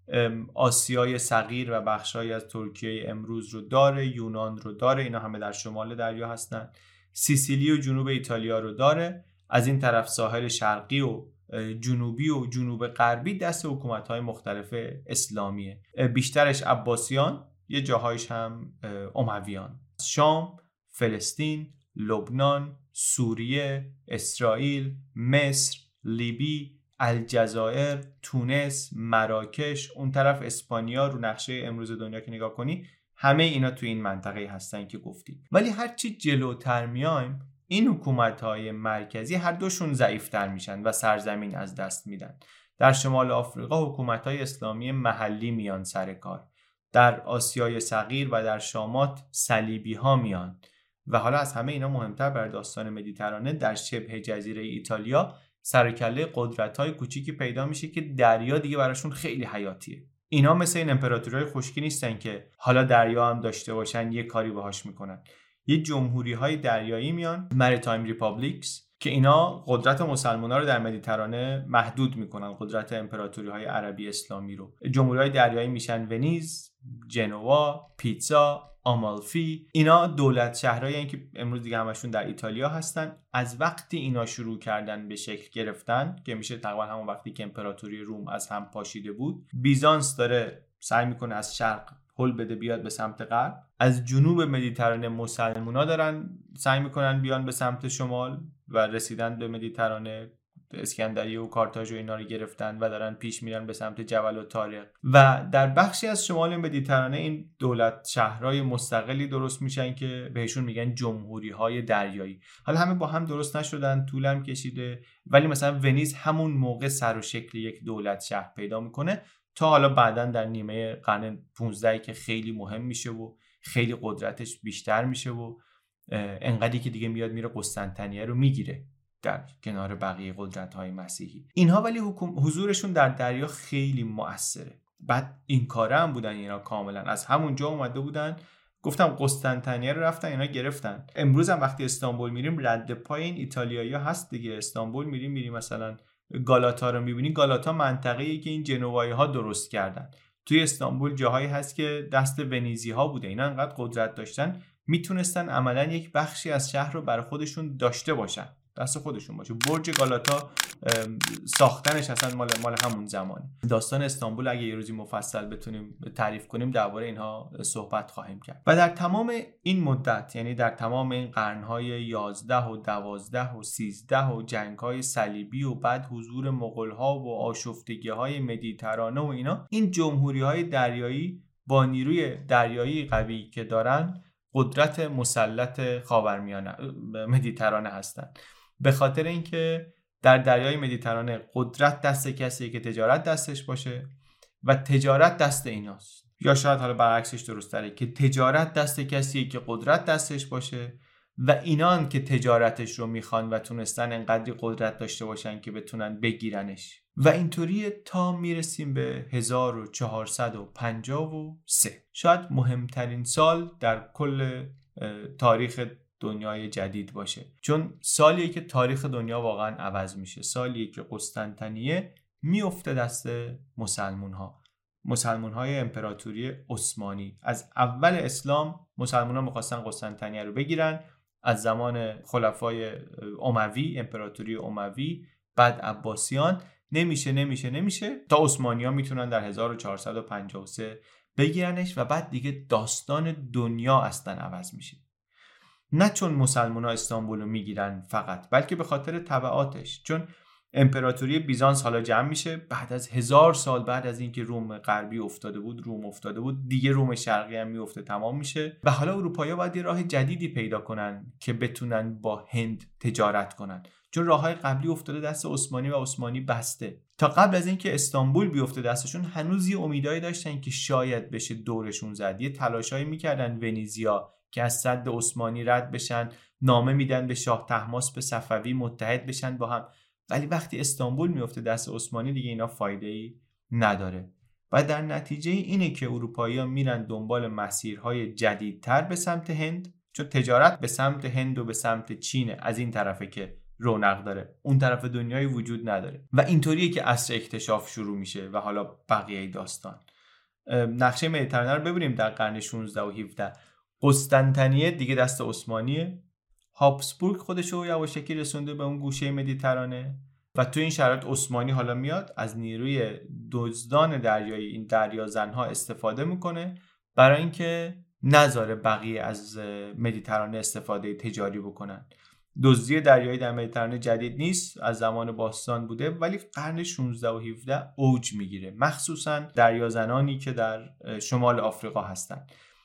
آسیای صغیر و بخشایی از ترکیه امروز رو داره، یونان رو داره، اینا همه در شمال دریا هستن، سیسیلی و جنوب ایتالیا رو داره، از این طرف ساحل شرقی و جنوبی و جنوب غربی دست حکومت‌های مختلف اسلامیه، بیشترش عباسیان، یه جاهایش هم امویان. شام، فلسطین، لبنان، سوریه، اسرائیل، مصر، لیبی، الجزایر، تونس، مراکش، اون طرف اسپانیا، رو نقشه امروز دنیا که نگاه کنی همه اینا تو این منطقه هستن که گفتیم. ولی هرچی جلوتر میایم این حکومت‌های مرکزی هر دوشون ضعیف‌تر میشن و سرزمین از دست میدن. در شمال آفریقا حکومت‌های اسلامی محلی میان سر کار، در آسیای صغیر و در شامات صلیبی‌ها میان و حالا از همه اینا مهمتر برای داستان مدیترانه، در شبه جزیره ایتالیا سرکله قدرت‌های کوچیکی پیدا میشه که دریا دیگه براشون خیلی حیاتیه. اینا مثل این امپراتوری‌های خشکی نیستن که حالا دریا هم داشته باشن یه کاری باهاش میکنن. یه جمهوری‌های دریایی میان، مریتایم ریپابلیکس، که اینا قدرت مسلمان‌ها رو در مدیترانه محدود میکنن، قدرت امپراتوری‌های عربی اسلامی رو. جمهوری‌های دریایی میشن ونیز، جنوا، پیتزا، آمالفی. اینا دولت شهرهایی که امروز دیگه همشون در ایتالیا هستن. از وقتی اینا شروع کردن به شکل گرفتن که میشه تقریبا همون وقتی که امپراتوری روم از هم پاشیده بود، بیزانس داره سعی میکنه از شرق هل بده بیاد به سمت غرب، از جنوب مدیترانه مسلمونا دارن سعی میکنن بیان به سمت شمال و رسیدن به مدیترانه، اسکندریه و کارتاژ و اینا رو گرفتن و دارن پیش میرن به سمت جبل الطارق و در بخشی از شمال مدیترانه این دولت شهرهای مستقلی درست میشن که بهشون میگن جمهوری‌های دریایی. حالا همه با هم درست نشدن، طولم کشیده، ولی مثلا ونیز همون موقع سر و شکل یک دولت شهر پیدا میکنه تا حالا بعداً در نیمه قرن 15 که خیلی مهم میشه و خیلی قدرتش بیشتر میشه و انقدری که دیگه میره قسطنطنیه رو میگیره در کنار بقیه قدرت‌های مسیحی. اینها ولی حضورشون در دریا خیلی مؤثره. بعد این کاره هم بودن اینا، کاملا از همونجا اومده بودن، گفتم قسطنطنیه رو رفتن اینا گرفتن. امروز هم وقتی استانبول میریم رد پای این ایتالیایی‌ها هست دیگه. استانبول میریم مثلا گالاتا رو میبینی، گالاتا منطقه‌ایه که این جنوایی‌ها درست کردن. توی استانبول جاهایی هست که دست ونیزی‌ها بوده، اینا انقدر قدرت داشتن میتونستن عملاً یک بخشی از شهر رو برای خودشون داشته باشن، دست خودشون باشه. برج گالاتا ساختنش اصلا مال همون زمانه. داستان استانبول اگه یه روزی مفصل بتونیم تعریف کنیم درباره اینها صحبت خواهیم کرد. و در تمام این مدت، یعنی در تمام این قرن‌های 11 و 12 و 13 و جنگ‌های صلیبی و بعد حضور مغول‌ها و آشفتگی‌های مدیترانه و اینا، این جمهوری‌های دریایی با نیروی دریایی قوی که دارن قدرت مسلط خاورمیانه مدیترانه هستن. به خاطر اینکه در دریای مدیترانه قدرت دست کسیه که تجارت دستش باشه و تجارت دست ایناست، یا شاید حالا برعکسش درست تره که تجارت دست کسیه که قدرت دستش باشه و اینان که تجارتش رو میخوان و تونستن انقدری قدرت داشته باشن که بتونن بگیرنش. و اینطوری تا میرسیم به 1453. شاید مهمترین سال در کل تاریخ دنیای جدید باشه، چون سالیه که تاریخ دنیا واقعا عوض میشه. سالیه که قسطنطنیه میفته دست مسلمان‌های امپراتوری عثمانی. از اول اسلام مسلمان‌ها می‌خواستن قسطنطنیه رو بگیرن، از زمان خلفای اموی، امپراتوری اموی، بعد عباسیان، نمیشه تا عثمانی‌ها میتونن در 1453 بگیرنش و بعد دیگه داستان دنیا اصلا عوض میشه. نه چون مسلمان‌ها استانبول رو میگیرن فقط، بلکه به خاطر تبعاتش. چون امپراتوری بیزانس حالا جمع میشه بعد از 1000 سال بعد از اینکه روم غربی افتاده بود، دیگه روم شرقی هم میفته، تمام میشه و حالا اروپایی‌ها باید یه راه جدیدی پیدا کنن که بتونن با هند تجارت کنن، چون راههای قبلی افتاده دست عثمانی و عثمانی بسته. تا قبل از اینکه استانبول بیفته دستشون هنوز یه امیدایی داشتن که شاید بشه دورشون زد. یه تلاشایی میکردن ونیزیا که از سد عثمانی رد بشن، نامه میدن به شاه طهماسپ صفوی متحد بشن با هم، ولی وقتی استانبول میفته دست عثمانی دیگه اینا فایده‌ای نداره. و در نتیجه اینه که اروپایی‌ها میرن دنبال مسیرهای جدیدتر به سمت هند، چون تجارت به سمت هند و به سمت چین از این طرفه که رونق داره، اون طرف دنیای وجود نداره. و اینطوریه که عصر اکتشاف شروع میشه و حالا بقیه داستان. نقشه مدیترانه رو ببینیم در قرن 16 و 17. قسطنطنیه دیگه دست عثمانیه. هابسبورگ خودشو یواشکی رسونده به اون گوشه مدیترانه و تو این شرایط عثمانی حالا میاد از نیروی دزدان دریایی، این دریازنها استفاده میکنه برای اینکه نذاره بقیه از مدیترانه استفاده تجاری بکنن. دزدی دریایی در مدیترانه جدید نیست، از زمان باستان بوده، ولی قرن 16 و 17 اوج میگیره، مخصوصا دریازنانی که در شمال آفریقا هستن.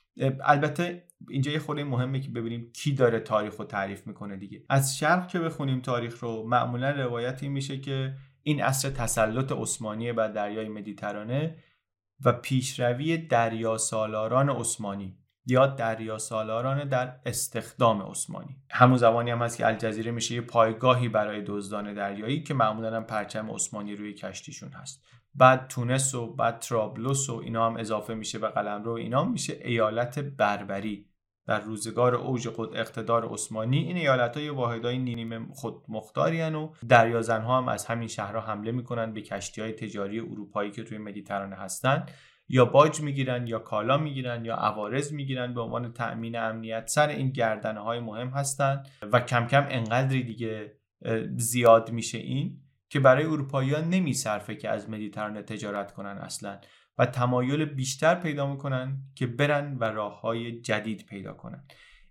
البته اینجا یه خورده مهمه که ببینیم کی داره تاریخ رو تعریف میکنه دیگه. از شرق که بخونیم تاریخ رو، معمولا روایتی میشه که این عصر تسلط عثمانی بر دریای مدیترانه و پیشروی دریاسالاران عثمانی یا دریاسالاران در استخدام عثمانی. همون زمانی هم هست که الجزیره میشه یه پایگاهی برای دزدان دریایی که معمولا هم پرچم عثمانی روی کشتیشون هست. بعد تونس و بعد ترابلس و اینا هم اضافه میشه به قلمرو، اینا میشه ایالت بربری. در روزگار اوج اقتدار عثمانی این ایالت‌های واحدهای نیمه خودمختاری هستند و دریازنها هم از همین شهرها حمله میکنن به کشتی‌های تجاری اروپایی که توی مدیترانه هستن، یا باج میگیرن یا کالا میگیرن یا عوارض میگیرن به عنوان تأمین امنیت. سر این گردنه‌های مهم هستن و کم کم انقدری دیگه زیاد میشه این که برای اروپایی‌ها نمیصرفه که از مدیترانه تجارت کنن اصلا و تمایل بیشتر پیدا میکنن که برن و راههای جدید پیدا کنن.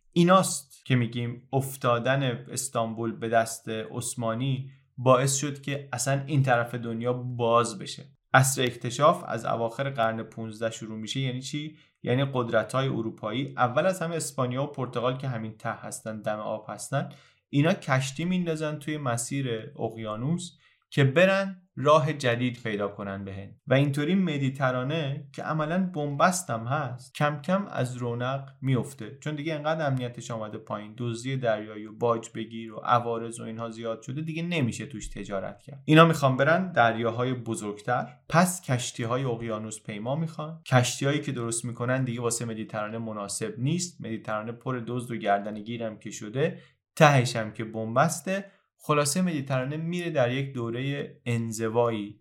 ایناست که میگیم افتادن استانبول به دست عثمانی باعث شد که اصلا این طرف دنیا باز بشه. عصر اکتشاف از اواخر قرن 15 شروع میشه. یعنی چی؟ یعنی قدرت‌های اروپایی، اول از همه اسپانیا و پرتغال که همین ته هستن، دم آب هستن، اینا کشتی میندازن توی مسیر اقیانوس که برن راه جدید پیدا کنن به هند و اینطوری مدیترانه که عملاً بنبست هم هست کم کم از رونق میفته، چون دیگه انقدر امنیتش آمده پایین، دزدی دریایی و باج بگیر و عوارض و اینها زیاد شده، دیگه نمیشه توش تجارت کرد. اینا میخوان برن دریاهای بزرگتر، پس کشتی‌های اقیانوس پیما میخوان. کشتی‌هایی که درست میکنن دیگه واسه مدیترانه مناسب نیست، مدیترانه پر دزد و گردنگیر هم که شده، تهش هم که بنبسته. خلاصه مدیترانه میره در یک دوره انزوایی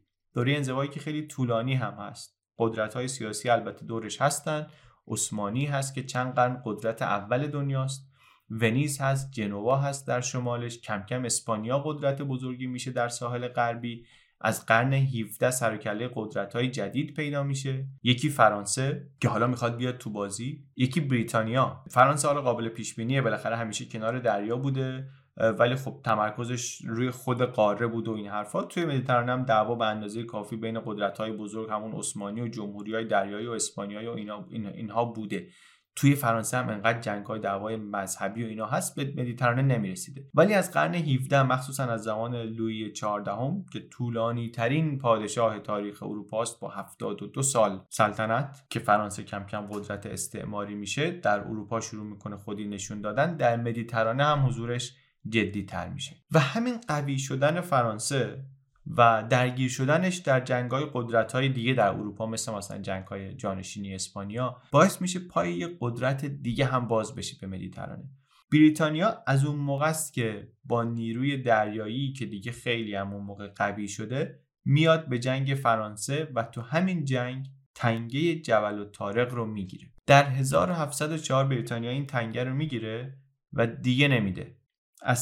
که خیلی طولانی هم هست. قدرت‌های سیاسی البته دورش هستن. عثمانی هست که چند قرن قدرت اول دنیاست، ونیز هست، جنوا هست در شمالش، کم کم اسپانیا قدرت بزرگی میشه در ساحل غربی. از قرن 17 سر و کله قدرت‌های جدید پیدا میشه. یکی فرانسه که حالا میخواد بیاد تو بازی، یکی بریتانیا. فرانسه حالا قابل پیش بینیه، بالاخره همیشه کنار دریا بوده، ولی خب تمرکزش روی خود قاره بود و این حرفا. توی مدیترانه هم دعوا به اندازه کافی بین قدرت‌های بزرگ، همون عثمانی و جمهوری‌های دریایی و اسپانیایی و اینها بوده. توی فرانسه هم انقدر جنگ‌های دعوای مذهبی و اینا هست به مدیترانه نمیرسیده. ولی از قرن 17 مخصوصا از زمان لویی 14 که طولانی ترین پادشاه تاریخ اروپا است با 72 سال سلطنت که فرانسه کم کم قدرت استعماری میشه، در اروپا شروع میکنه خودی نشون دادن، در مدیترانه هم حضورش جدی تر میشه. و همین قوی شدن فرانسه و درگیر شدنش در جنگ‌های قدرت‌های دیگه در اروپا مثلا جنگ‌های جانشینی اسپانیا باعث میشه پای یه قدرت دیگه هم باز بشه به مدیترانه. بریتانیا از اون موقع است که با نیروی دریایی که دیگه خیلی هم اون موقع قوی شده میاد به جنگ فرانسه و تو همین جنگ تنگه جبل الطارق رو میگیره. در 1704 بریتانیا این تنگه رو میگیره و دیگه نمیده. از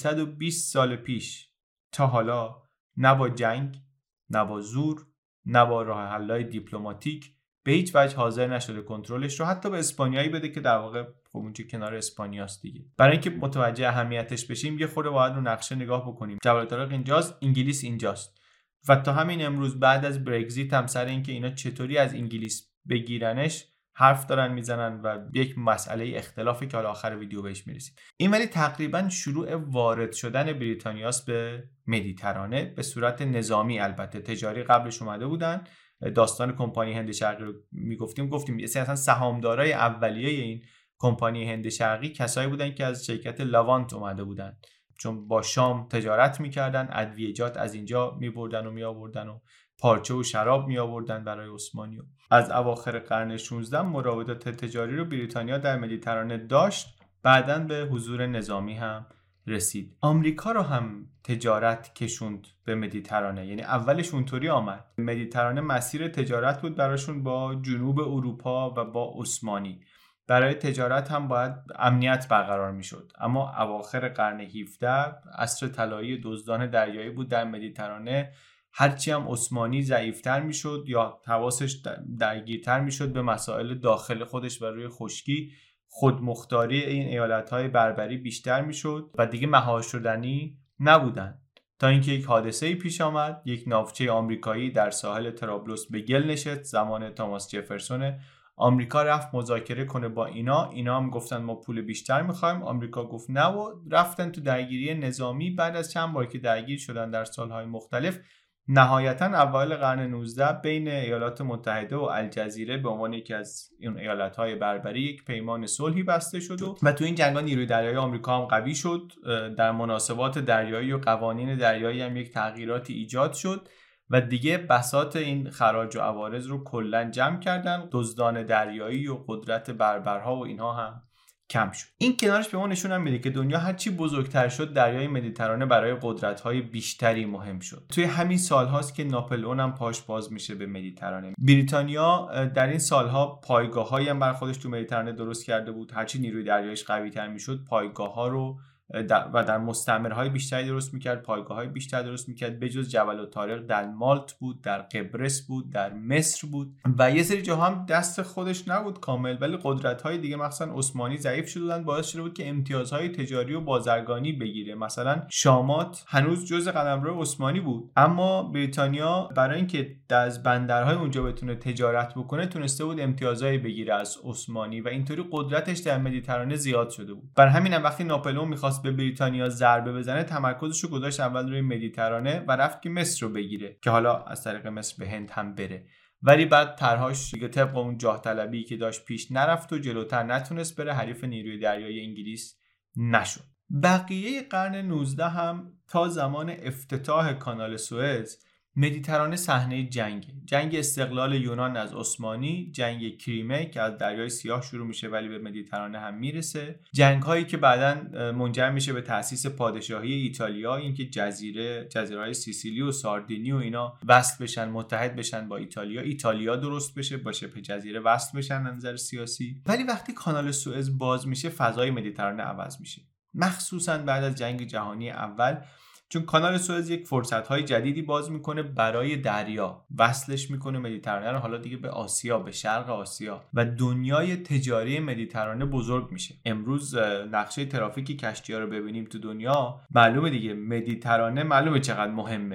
320 سال پیش تا حالا نه با جنگ، نه با زور، نه با راه حل‌های دیپلماتیک به هیچ وجه حاضر نشده کنترلش رو حتی به اسپانیایی بده که در واقع خب اونجا کنار اسپانیاست دیگه. برای اینکه متوجه اهمیتش بشیم یه خورده باید رو نقشه نگاه بکنیم. جبل الطارق اینجاست، انگلیس اینجاست. و تا همین امروز بعد از برگزیت هم سر اینکه اینا چطوری از انگلیس بگیرنش حرف دارن میزنن و یک مسئله اختلافی که حالا آخر ویدیو بهش میرسیم. این ولی تقریبا شروع وارد شدن بریتانیاست به مدیترانه به صورت نظامی. البته تجاری قبلش اومده بودن. داستان کمپانی هند شرقی رو گفتیم اصلا سهامدارای اولیه این کمپانی هند شرقی کسایی بودن که از شرکت لاوانت اومده بودن، چون با شام تجارت میکردن، ادویه‌جات از اینجا میبردن و میآوردن و پارچه و شراب می آوردن برای عثمانی. از اواخر قرن 16 مراودات تجاری رو بریتانیا در مدیترانه داشت، بعداً به حضور نظامی هم رسید. آمریکا رو هم تجارت کشوند به مدیترانه، یعنی اولش اونطوری آمد. مدیترانه مسیر تجارت بود براشون با جنوب اروپا و با عثمانی. برای تجارت هم باید امنیت برقرار میشد. اما اواخر قرن 17 عصر طلایی دزدان دریایی بود در مدیترانه. هرچی هم عثمانی ضعیفتر میشد یا حواسش درگیرتر میشد به مسائل داخل خودش و روی خشکی، خودمختاری این ایالت‌های بربری بیشتر میشد و دیگه مهار شدنی نبودن. تا اینکه یک حادثه‌ای پیش آمد، یک ناوچه آمریکایی در ساحل طرابلس به گل نشست زمان توماس جفرسون. آمریکا رفت مذاکره کنه با اینا هم گفتن ما پول بیشتر می‌خوایم. آمریکا گفت نه و رفتن تو درگیری نظامی. بعد از چند بار که درگیر شدن در سال‌های مختلف، نهایتاً اوایل قرن 19 بین ایالات متحده و الجزیره به عنوان یکی از این ایالت‌های بربری یک پیمان صلحی بسته شد و تو این جنگ‌ها نیروی دریایی آمریکا هم قوی شد. در مناسبات دریایی و قوانین دریایی هم یک تغییراتی ایجاد شد و دیگه بساط این خراج و عوارض رو کلاً جمع کردن. دزدان دریایی و قدرت بربرها و اینها هم کم شد. این کنارش به ما نشون میده که دنیا هرچی بزرگتر شد، دریای مدیترانه برای قدرت‌های بیشتری مهم شد. توی همین سال‌هاست که ناپلئون هم پاش باز میشه به مدیترانه. بریتانیا در این سال‌ها پایگاه‌هایی هم بر خودش تو مدیترانه درست کرده بود. هرچی نیروی دریاییش قوی‌تر میشد، پایگاه‌ها رو و در مستعمرهای بیشتری درست میکرد، پایگاه‌های بیشتر درست میکرد. بجز جبل الطارق در مالت بود، در قبرس بود، در مصر بود و یه سری جاها هم دست خودش نبود کامل، ولی قدرت‌های دیگه مثلا عثمانی ضعیف شده بودن، باعث شده بود که امتیازهای تجاری و بازرگانی بگیره. مثلا شامات هنوز جزء قلمرو عثمانی بود، اما بریتانیا برای اینکه از بندرهای اونجا بتونه تجارت بکنه تونسته بود امتیازهای بگیره از عثمانی و اینطوری قدرتش در مدیترانه زیاد شده بود. برای همین وقتی ناپلئون می‌خواست به بریتانیا ضربه بزنه، تمرکزش رو گذاشت اول روی مدیترانه و رفت که مصر رو بگیره که حالا از طریق مصر به هند هم بره. ولی بعد طرحش دیگه طبق اون جاه طلبی که داشت پیش نرفت و جلوتر نتونست بره، حریف نیروی دریایی انگلیس نشد. بقیه قرن 19 هم تا زمان افتتاح کانال سوئز مدیترانه صحنه جنگ استقلال یونان از عثمانی، جنگ کریمه که از دریای سیاه شروع میشه ولی به مدیترانه هم میرسه، جنگ هایی که بعداً منجر میشه به تأسیس پادشاهی ایتالیا، اینکه جزیره‌های سیسیلی و ساردینی و اینا وصل بشن، متحد بشن با ایتالیا درست بشه، با شبه جزیره وصل بشن از نظر سیاسی. ولی وقتی کانال سوئز باز میشه، فضای مدیترانه عوض میشه، مخصوصاً بعد از جنگ جهانی اول، چون کانال سوئز یک فرصت‌های جدیدی باز میکنه برای دریا، وصلش میکنه مدیترانه رو حالا دیگه به آسیا، به شرق آسیا و دنیای تجاری مدیترانه بزرگ میشه. امروز نقشه ترافیکی کشتی‌ها رو ببینیم تو دنیا، معلومه دیگه مدیترانه معلومه چقدر مهمه.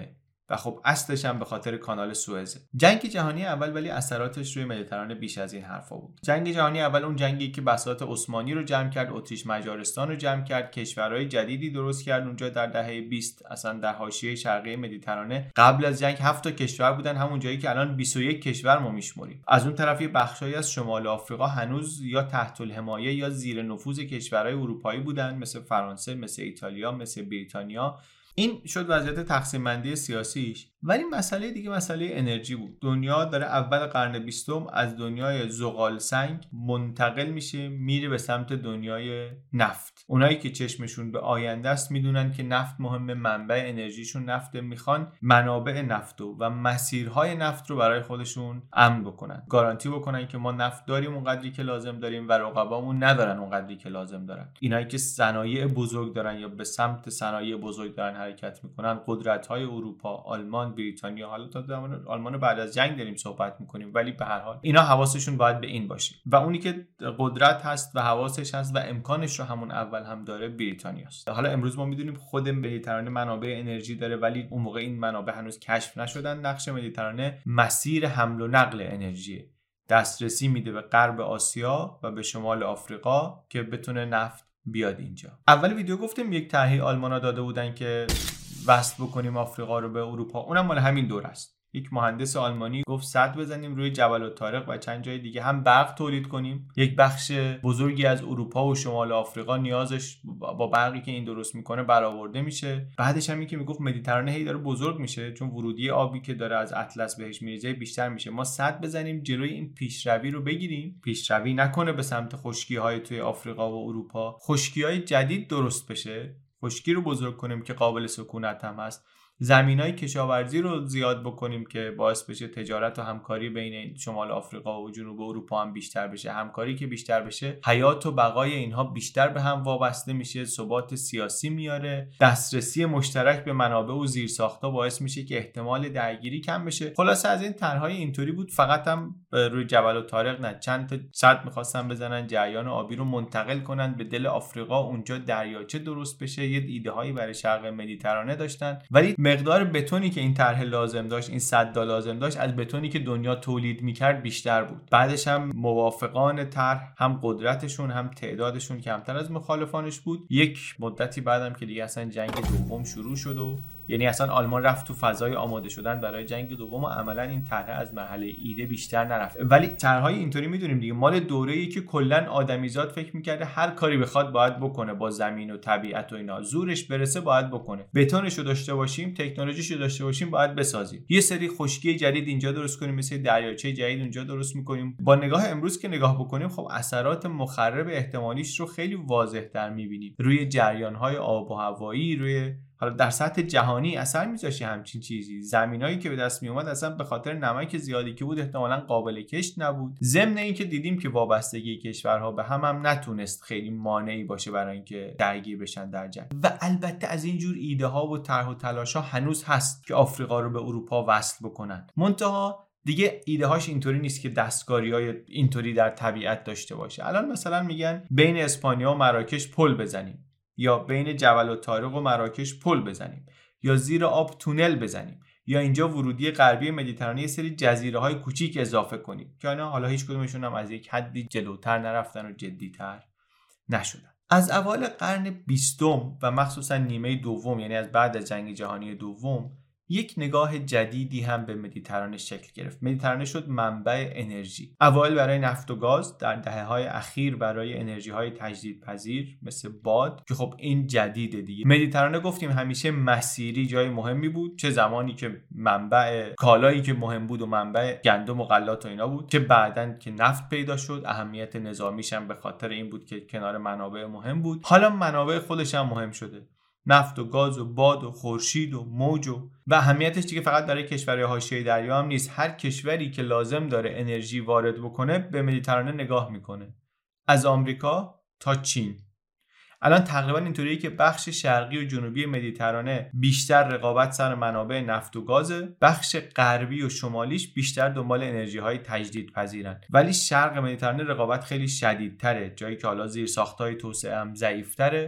و خب اصلش هم به خاطر کانال سوئز. جنگ جهانی اول ولی اثراتش روی مدیترانه بیش از این حرفا بود. جنگ جهانی اول اون جنگی که بساط عثمانی رو جمع کرد، اتریش مجارستان رو جمع کرد، کشورهای جدیدی درست کرد اونجا در دهه 20. اصلا در حاشیه شرقی مدیترانه قبل از جنگ 7 تا کشور بودن، همون جایی که الان 21 کشور ما میشمریم. از اون طرف یه بخشایی از شمال آفریقا هنوز یا تحت الحمایه یا زیر نفوذ کشورهای اروپایی بودن، مثل فرانسه، مثل ایتالیا، مثل بریتانیا. این شد وضعیت تقسیم بندی سیاسیش. ولی مسئله دیگه مسئله انرژی بود. دنیا داره اول قرن 20 از دنیای زغال سنگ منتقل میشه، میره به سمت دنیای نفت. اونایی که چشمشون به آینده است میدونن که نفت مهمه، منبع انرژیشون نفته، میخوان منابع نفت و مسیرهای نفت رو برای خودشون امن بکنن، گارانتی بکنن که ما نفت داریم اونقدری که لازم داریم و رقبامون ندارن اونقدری که لازم دارن. اینایی که صنایع بزرگ دارن یا به سمت صنایع بزرگ دارن حرکت میکنن، قدرت‌های اروپا، آلمان، بریتانیا، حالا تا زمان آلمان بعد از جنگ داریم صحبت میکنیم، ولی به هر حال اینا حواسشون باید به این باشه و اونی که قدرت هست و حواسش هست و امکانش رو همون اول هم داره بریتانیاست. حالا امروز ما میدونیم خود مدیترانه منابع انرژی داره، ولی اون موقع این منابع هنوز کشف نشدن. نقش مدیترانه مسیر حمل و نقل انرژی، دسترسی میده به غرب آسیا و به شمال آفریقا که بتونه نفت بیاد اینجا. اول ویدیو گفتیم یک طرحی آلمانا داده بودن که وصل بکنیم آفریقا رو به اروپا، اونم مال همین دور است. یک مهندس آلمانی گفت سد بزنیم روی جبل الطارق و چند جای دیگه هم برق تولید کنیم. یک بخش بزرگی از اروپا و شمال آفریقا نیازش با برقی که این درست میکنه برآورده میشه. بعدش هم که میگفت مدیترانه هی داره بزرگ میشه، چون ورودی آبی که داره از اطلس بهش میریزه بیشتر میشه. ما سد بزنیم جلوی این پیشروی رو بگیریم، پیشروی نکنه به سمت خشکی‌های توی آفریقا و اروپا، خشکی‌های جدید درست بشه، خشکی رو بزرگ کنیم که قابل سکونت هم هست، زمینای کشاورزی رو زیاد بکنیم که باعث بشه تجارت و همکاری بین شمال آفریقا و جنوب اروپا هم بیشتر بشه. همکاری که بیشتر بشه، حیات و بقای اینها بیشتر به هم وابسته میشه، ثبات سیاسی میاره، دسترسی مشترک به منابع و زیرساخت‌ها باعث میشه که احتمال درگیری کم بشه. خلاصه از این طرح‌های اینطوری بود. فقط هم روی جبل الطارق نه، چند تا سد می‌خواستن بزنن جریان آبی رو منتقل کنن به دل آفریقا، اونجا دریاچه درست بشه. یه ایده‌هایی برای شرق مدیترانه داشتن، ولی مقدار بتونی که این طرح لازم داشت، این سددا لازم داشت، از بتونی که دنیا تولید میکرد بیشتر بود. بعدش هم موافقان طرح هم قدرتشون هم تعدادشون کمتر از مخالفانش بود. یک مدتی بعدم که دیگه اصلا جنگ دوم شروع شد و یعنی اصلا آلمان رفت تو فضای آماده شدن برای جنگ دوم و عملا این طرح از مرحله ایده بیشتر نرفت. ولی طرحهای اینطوری میدونیم دیگه مال دوره‌ای که کلا آدمیزاد فکر میکرده هر کاری بخواد باید بکنه با زمین و طبیعت و اینا، زورش برسه باید بکنه. بتونشو داشته باشیم، تکنولوژیشو داشته باشیم، باید بسازیم. یه سری خشکی جدید اینجا درست کنیم، مثل دریاچه جدید اونجا درست میکنیم. با نگاه امروز که نگاه بکنیم، خب اثرات مخرب احتمالیش رو خیلی واضح‌تر میبینیم روی جریان‌های آب و هوایی، روی حالا در سطح جهانی اثر میذاشه همچین چیزی. زمینایی که به دست می اومد اصلا به خاطر نمک زیادی که بود احتمالاً قابل کشت نبود. ضمن اینکه دیدیم که وابستگی کشورها به هم نتونست خیلی مانعی باشه برای اینکه درگیر بشن در جنگ. و البته از این جور ایده ها و طرح و تلاش ها هنوز هست که آفریقا رو به اروپا وصل بکنن. منتها دیگه ایده هاش اینطوری نیست که دستکاری‌های اینطوری در طبیعت داشته باشه. الان مثلا میگن بین اسپانیا و مراکش پل بزنیم، یا بین جبل الطارق و مراکش پل بزنیم، یا زیر آب تونل بزنیم، یا اینجا ورودی غربی مدیترانه یه سری جزیره‌های کوچیک اضافه کنیم که اینا حالا هیچ کدومشون هم از یک حدی جلوتر نرفتن و جدی‌تر نشدن. از اوایل قرن 20 و مخصوصا نیمه دوم، یعنی از بعد از جنگ جهانی دوم، یک نگاه جدیدی هم به مدیترانه شکل گرفت. مدیترانه شد منبع انرژی. اوایل برای نفت و گاز، در دهه‌های اخیر برای انرژی‌های تجدیدپذیر مثل باد، که خب این جدیده دیگه. مدیترانه گفتیم همیشه مسیری جای مهمی بود، چه زمانی که منبع کالایی که مهم بود و منبع گندم و غلات و اینا بود، که بعدن که نفت پیدا شد اهمیت نظامیش هم به خاطر این بود که کنار منابع مهم بود. حالا منابع خودش هم مهم شده، نفت و گاز و باد و خورشید و موج و اهمیتش دیگه فقط برای کشورهای حاشیه دریا هم نیست. هر کشوری که لازم داره انرژی وارد بکنه به مدیترانه نگاه میکنه، از آمریکا تا چین. الان تقریبا اینطوریه که بخش شرقی و جنوبی مدیترانه بیشتر رقابت سر منابع نفت و گازه، بخش غربی و شمالیش بیشتر دنبال انرژی‌های تجدیدپذیرن. ولی شرق مدیترانه رقابت خیلی شدیدتره، جایی که حالا زیرساخت‌های توسعه هم ضعیف‌تره،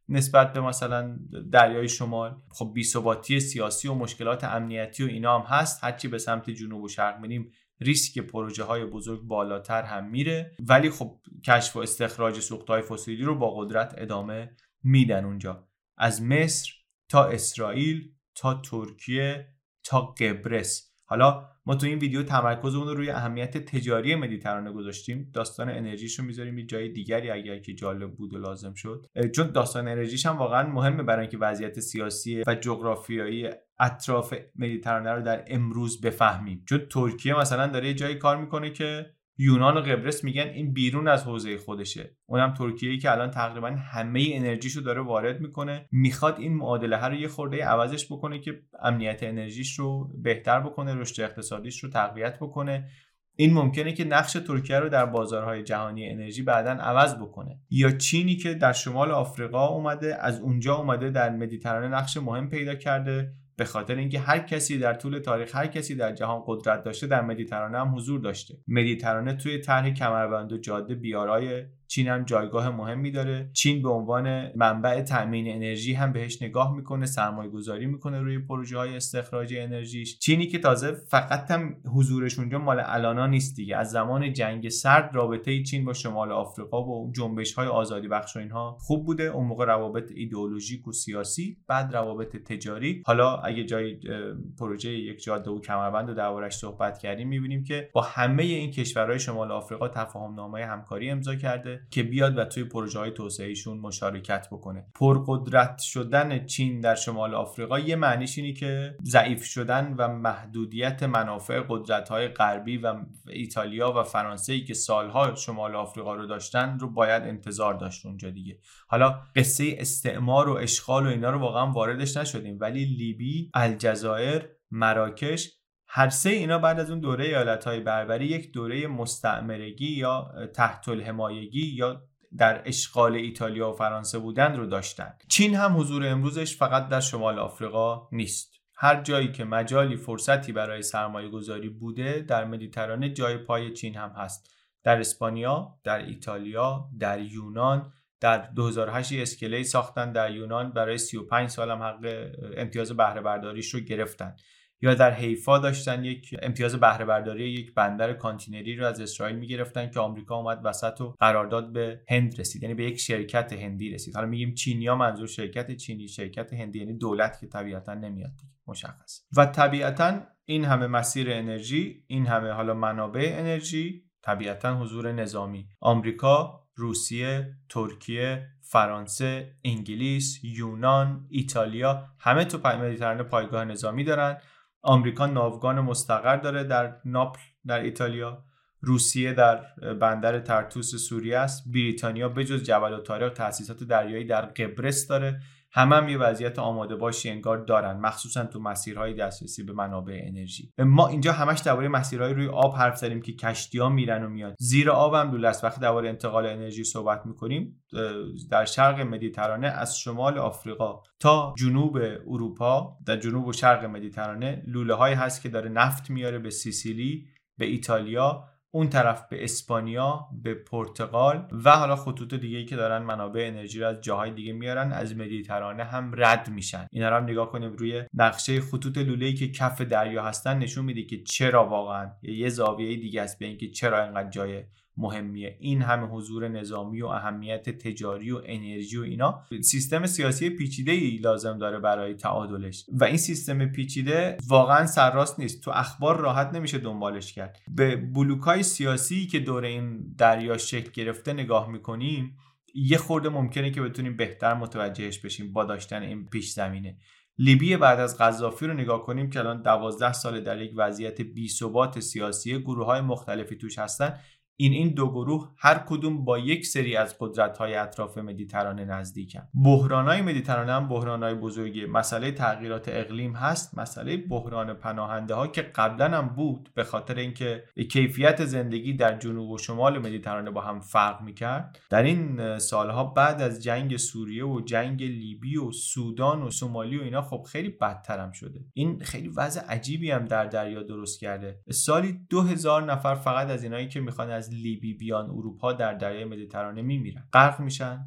نسبت به مثلا دریای شمال. خب بی‌ثباتی سیاسی و مشکلات امنیتی و اینا هم هست. هرچی به سمت جنوب و شرق میریم ریسک پروژه های بزرگ بالاتر هم میره، ولی خب کشف و استخراج سوختهای فسیلی رو با قدرت ادامه میدن اونجا، از مصر تا اسرائیل تا ترکیه تا قبرس. حالا ما تو این ویدیو تمرکزمون رو روی اهمیت تجاری مدیترانه گذاشتیم، داستان انرژیش رو میذاریم یه جای دیگری اگر که جالب بود و لازم شد، چون داستان انرژیش هم واقعا مهمه برای اینکه وضعیت سیاسی و جغرافیایی اطراف مدیترانه رو در امروز بفهمیم. چون ترکیه مثلا داره یه جایی کار میکنه که یونان و قبرس میگن این بیرون از حوزه خودشه، اونم ترکیه‌ای که الان تقریبا همه انرژیشو داره وارد میکنه، میخواد این معادله رو یه خورده عوضش بکنه که امنیت انرژیش رو بهتر بکنه، رشد اقتصادیش رو تقویت بکنه. این ممکنه که نقش ترکیه رو در بازارهای جهانی انرژی بعداً عوض بکنه. یا چینی که در شمال آفریقا اومده، از اونجا اومده در مدیترانه نقش مهم پیدا کرده، به خاطر اینکه هر کسی در طول تاریخ، هر کسی در جهان قدرت داشته در مدیترانه هم حضور داشته. مدیترانه توی طرح کمربند و جاده بیارای چین هم جایگاه مهمی داره. چین به عنوان منبع تامین انرژی هم بهش نگاه میکنه، سرمایه گذاری میکنه روی پروژه های استخراج انرژیش. چینی که تازه فقط هم حضورش اونجا مال الانا نیست دیگه، از زمان جنگ سرد رابطه چین با شمال آفریقا و جنبش های آزادی بخش و اینها خوب بوده. اون موقع روابط ایدئولوژیک و سیاسی، بعد روابط تجاری. حالا اگه جای پروژه یک جاده و کمربند رو دربارش صحبت کردیم، میبینیم که با همه این کشورهای شمال آفریقا تفاهم‌نامه همکاری امضا کرده که بیاد و توی پروژه‌های توسعه‌ایشون مشارکت بکنه. پرقدرت شدن چین در شمال آفریقا یه معنیش اینه که ضعیف شدن و محدودیت منافع قدرت‌های غربی و ایتالیا و فرانسه‌ای که سالها شمال آفریقا رو داشتن رو باید انتظار داشت اونجا دیگه. حالا قصه استعمار و اشغال و اینا رو واقعا واردش نشدیم، ولی لیبی، الجزایر، مراکش، هر سه اینا بعد از اون دوره ایالت‌های بربری یک دوره مستعمرگی یا تحت الحمایگی یا در اشغال ایتالیا و فرانسه بودن رو داشتن. چین هم حضور امروزش فقط در شمال آفریقا نیست. هر جایی که مجالی فرصتی برای سرمایه گذاری بوده در مدیترانه جای پای چین هم هست. در اسپانیا، در ایتالیا، در یونان. در 2008 اسکله ساختن در یونان، برای 35 سال هم حق امتیاز بهره برداریش رو گرفتن. یا در حیفا داشتن یک امتیاز بهره برداری یک بندر کانتینری رو از اسرائیل میگرفتن که آمریکا اومد وسط و قرارداد به هند رسید، یعنی به یک شرکت هندی رسید. حالا میگیم چینیا، منظور شرکت چینی، شرکت هندی یعنی دولت که طبیعتا نمیاد دیگه، مشخص. و طبیعتا این همه مسیر انرژی، این همه حالا منابع انرژی، طبیعتا حضور نظامی. آمریکا، روسیه، ترکیه، فرانسه، انگلیس، یونان، ایتالیا، همه تو مدیترانه پایگاه نظامی دارن. آمریکا ناوگان مستقر داره در ناپل در ایتالیا، روسیه در بندر ترتوس سوریه است، بریتانیا بجز جبل الطارق تأسیسات دریایی در قبرس داره. هم یه وضعیت آماده باشی انگار دارن، مخصوصا تو مسیرهای دسترسی به منابع انرژی. ما اینجا همش درباره مسیرهای روی آب حرف زدیم که کشتی‌ها میرن و میان. زیر آب هم لوله است. وقتی درباره انتقال انرژی صحبت میکنیم، در شرق مدیترانه از شمال آفریقا تا جنوب اروپا، در جنوب و شرق مدیترانه لوله‌هایی هست که داره نفت میاره به سیسیلی، به ایتالیا، اون طرف به اسپانیا، به پرتغال و حالا خطوط دیگه‌ای که دارن منابع انرژی رو از جاهای دیگه میارن، از مدیترانه هم رد میشن. اینا رو هم نگاه کنیم روی نقشه خطوط لوله‌ای که کف دریا هستن، نشون میده که چرا واقعا یه زاویه دیگه است به اینکه چرا اینقدر جای مهمیه. این همه حضور نظامی و اهمیت تجاری و انرژی و اینا، سیستم سیاسی پیچیده‌ای لازم داره برای تعادلش و این سیستم پیچیده واقعا سرراست نیست. تو اخبار راحت نمیشه دنبالش کرد. به بلوک‌های سیاسی که دور این دریا شکل گرفته نگاه میکنیم، یه خورده ممکنه که بتونیم بهتر متوجهش بشیم با داشتن این پیش زمینه. لیبی بعد از قذافی رو نگاه کنیم که الان 12 سال در یک وضعیت بی‌ثبات سیاسی، گروه‌های مختلفی توش هستن. این دو گروه هر کدوم با یک سری از قدرت‌های اطراف مدیترانه نزدیکن. بحران‌های مدیترانه هم بحران‌های بزرگی. مسئله تغییرات اقلیم هست، مسئله بحران پناهنده‌ها که قبلا هم بود به خاطر اینکه کیفیت زندگی در جنوب و شمال مدیترانه با هم فرق می‌کرد. در این سالها بعد از جنگ سوریه و جنگ لیبی و سودان و سومالی و اینا خب خیلی بدتر هم شده. این خیلی وضع عجیبی هم در دریا درست کرده. سالی 2000 نفر فقط از اینایی که میخوان از لیبی بیان اروپا در دریای مدیترانه میمیرن، غرق میشن.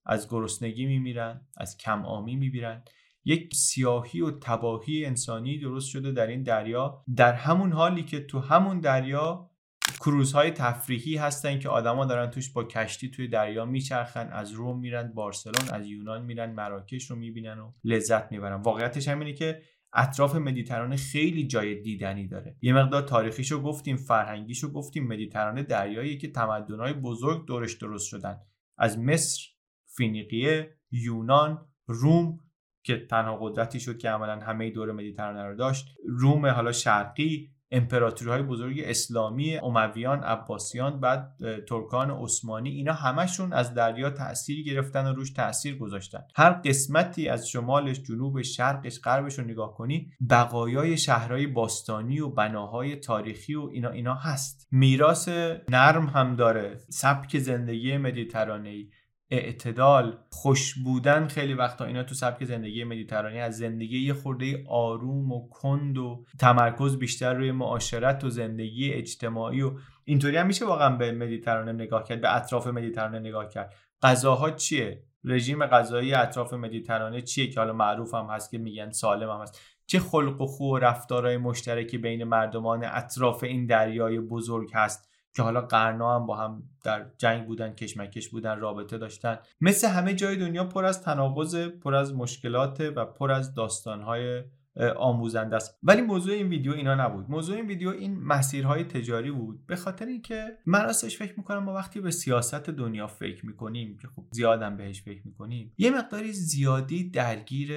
از گرسنگی میمیرن، از کم آمی میمیرن. یک سیاهی و تباهی انسانی درست شده در این دریا، در همون حالی که تو همون دریا کروزهای تفریحی هستن که آدما دارن توش با کشتی توی دریا میچرخن، از روم میرن بارسلون، از یونان میرن مراکش رو میبینن و لذت میبرن. واقعیتش همینه که اطراف مدیترانه خیلی جای دیدنی داره. یه مقدار تاریخیشو گفتیم، فرهنگیشو گفتیم. مدیترانه دریاییه که تمدن‌های بزرگ دورش درست شدن، از مصر، فینیقیه، یونان، روم که تنها قدرتی شد که عملاً همه دور مدیترانه رو داشت، روم حالا شرقی، امپراتوری‌های بزرگ اسلامی، امویان، عباسیان، بعد ترکان عثمانی، اینا همشون از دریا تأثیر گرفتن و روش تأثیر گذاشتن. هر قسمتی از شمالش، جنوبش، شرقش، غربش رو نگاه کنی، بقایای شهرهای باستانی و بناهای تاریخی و اینا هست. میراث نرم هم داره، سبک زندگی مدیترانه‌ای، اعتدال، خوش بودن. خیلی وقتا اینا تو سبک زندگی مدیترانه‌ای از زندگی یه خورده آروم و کند و تمرکز بیشتر روی معاشرت و زندگی اجتماعی و اینطوری هم میشه واقعا به مدیترانه نگاه کرد، به اطراف مدیترانه نگاه کرد. غذاها چیه؟ رژیم غذایی اطراف مدیترانه چیه که حالا معروف هم هست که میگن سالم هم هست؟ چه خلق و خو و رفتارهای مشترکی بین مردمان اطراف این دریای بزرگ هست که حالا قرن‌ها هم با هم در جنگ بودن، کشمکش بودن، رابطه داشتن. مثل همه جای دنیا پر از تناقض، پر از مشکلات و پر از داستان‌های آموزنده است. ولی موضوع این ویدیو اینا نبود. موضوع این ویدیو این مسیرهای تجاری بود، به خاطر اینکه من راستش فکر می‌کنم ما وقتی به سیاست دنیا فکر می‌کنیم که خب زیادم بهش فکر می‌کنیم، یه مقداری زیادی درگیر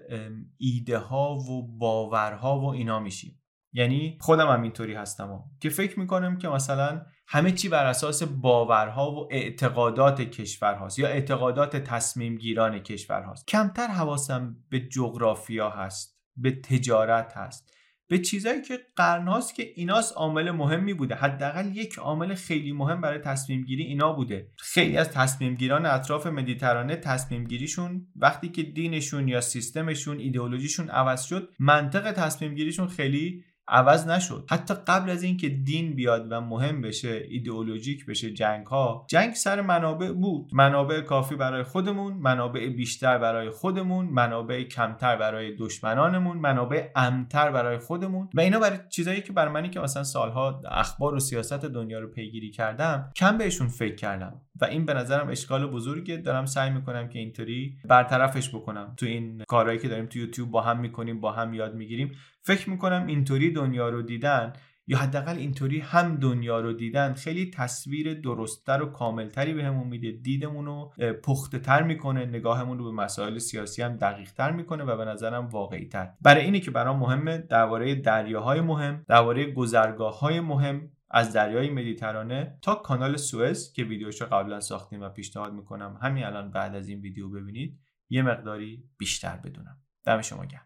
ایده‌ها و باورها و اینا میشیم. یعنی خودم هم اینطوری هستم که فکر میکنم که مثلا همه چی بر اساس باورها و اعتقادات کشورهاست یا اعتقادات تصمیم گیران کشورهاست. کمتر حواسم به جغرافیا هست، به تجارت هست، به چیزایی که قرن‌هاست که ایناست عامل مهمی بوده. حداقل یک عامل خیلی مهم برای تصمیم گیری اینا بوده. خیلی از تصمیم گیران اطراف مدیترانه تصمیم گیریشون وقتی که دینشون یا سیستمشون، ایدئولوژیشون عوض شد، منطق تصمیم گیریشون خیلی عوض نشد. حتی قبل از این که دین بیاد و مهم بشه، ایدئولوژیک بشه، جنگ سر منابع بود. منابع کافی برای خودمون، منابع بیشتر برای خودمون، منابع کمتر برای دشمنانمون، منابع امن‌تر برای خودمون. و اینا برای چیزایی که برای منی که مثلا سالها اخبار و سیاست دنیا رو پیگیری کردم کم بهشون فکر کردم و این به نظرم اشکال بزرگه. دارم سعی میکنم که اینطوری برطرفش بکنم. تو این کارهایی که داریم تو یوتیوب با هم میکنیم، با هم یاد میگیریم، فکر میکنم اینطوری دنیا رو دیدن یا حداقل اینطوری هم دنیا رو دیدن خیلی تصویر درست‌تر و کاملتری بهمون میده، دیدمون رو پخته‌تر میکنه، نگاهمون رو به مسائل سیاسی هم دقیق‌تر میکنه و به نظرم واقعی‌تر. برای اینی که برام مهمه درباره دریاهای مهم، درباره گذرگاه‌های مهم از دریای مدیترانه تا کانال سوئز که ویدیوشو قبلا ساختیم و پیشنهاد میکنم همین الان بعد از این ویدیو ببینید، یه مقداری بیشتر بدونم. دم شما گرم.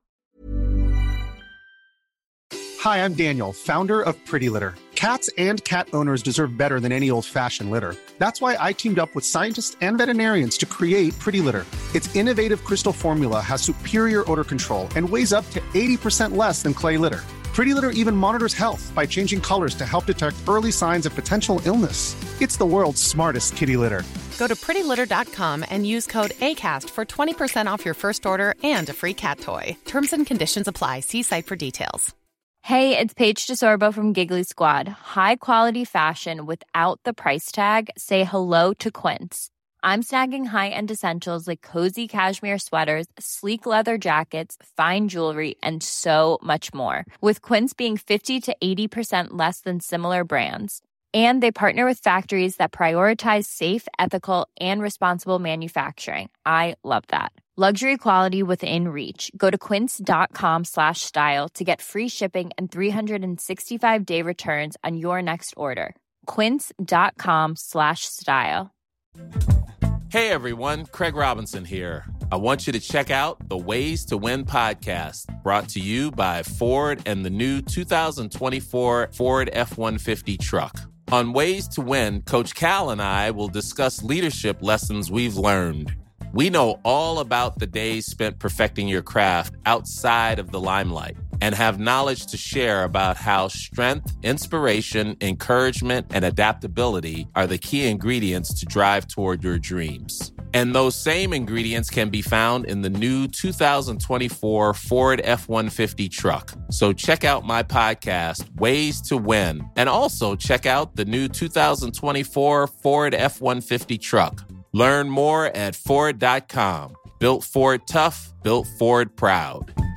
Hi, I'm Daniel, founder of Pretty Litter. Cats and cat owners deserve better than any old-fashioned litter. That's why I teamed up with scientists and veterinarians to create Pretty Litter. Its innovative crystal formula has superior odor control and weighs up to 80% less than clay litter. Pretty Litter even monitors health by changing colors to help detect early signs of potential illness. It's the world's smartest kitty litter. Go to prettylitter.com and use code ACAST for 20% off your first order and a free cat toy. Terms and conditions apply. See site for details. Hey, it's Paige DeSorbo from Giggly Squad. High quality fashion without the price tag. Say hello to Quince. I'm snagging high-end essentials like cozy cashmere sweaters, sleek leather jackets, fine jewelry, and so much more. With Quince being 50 to 80% less than similar brands. And they partner with factories that prioritize safe, ethical, and responsible manufacturing. I love that. Luxury quality within reach. Go to quince.com/style to get free shipping and 365-day returns on your next order. Quince.com/style. Hey everyone, Craig Robinson here. I want you to check out the Ways to Win podcast, brought to you by Ford and the new 2024 Ford F-150 truck. On Ways to Win, Coach Cal and I will discuss leadership lessons we've learned. We know all about the days spent perfecting your craft outside of the limelight. and have knowledge to share about how strength, inspiration, encouragement, and adaptability are the key ingredients to drive toward your dreams. And those same ingredients can be found in the new 2024 Ford F-150 truck. So check out my podcast, Ways to Win, and also check out the new 2024 Ford F-150 truck. Learn more at Ford.com. Built Ford tough, built Ford proud.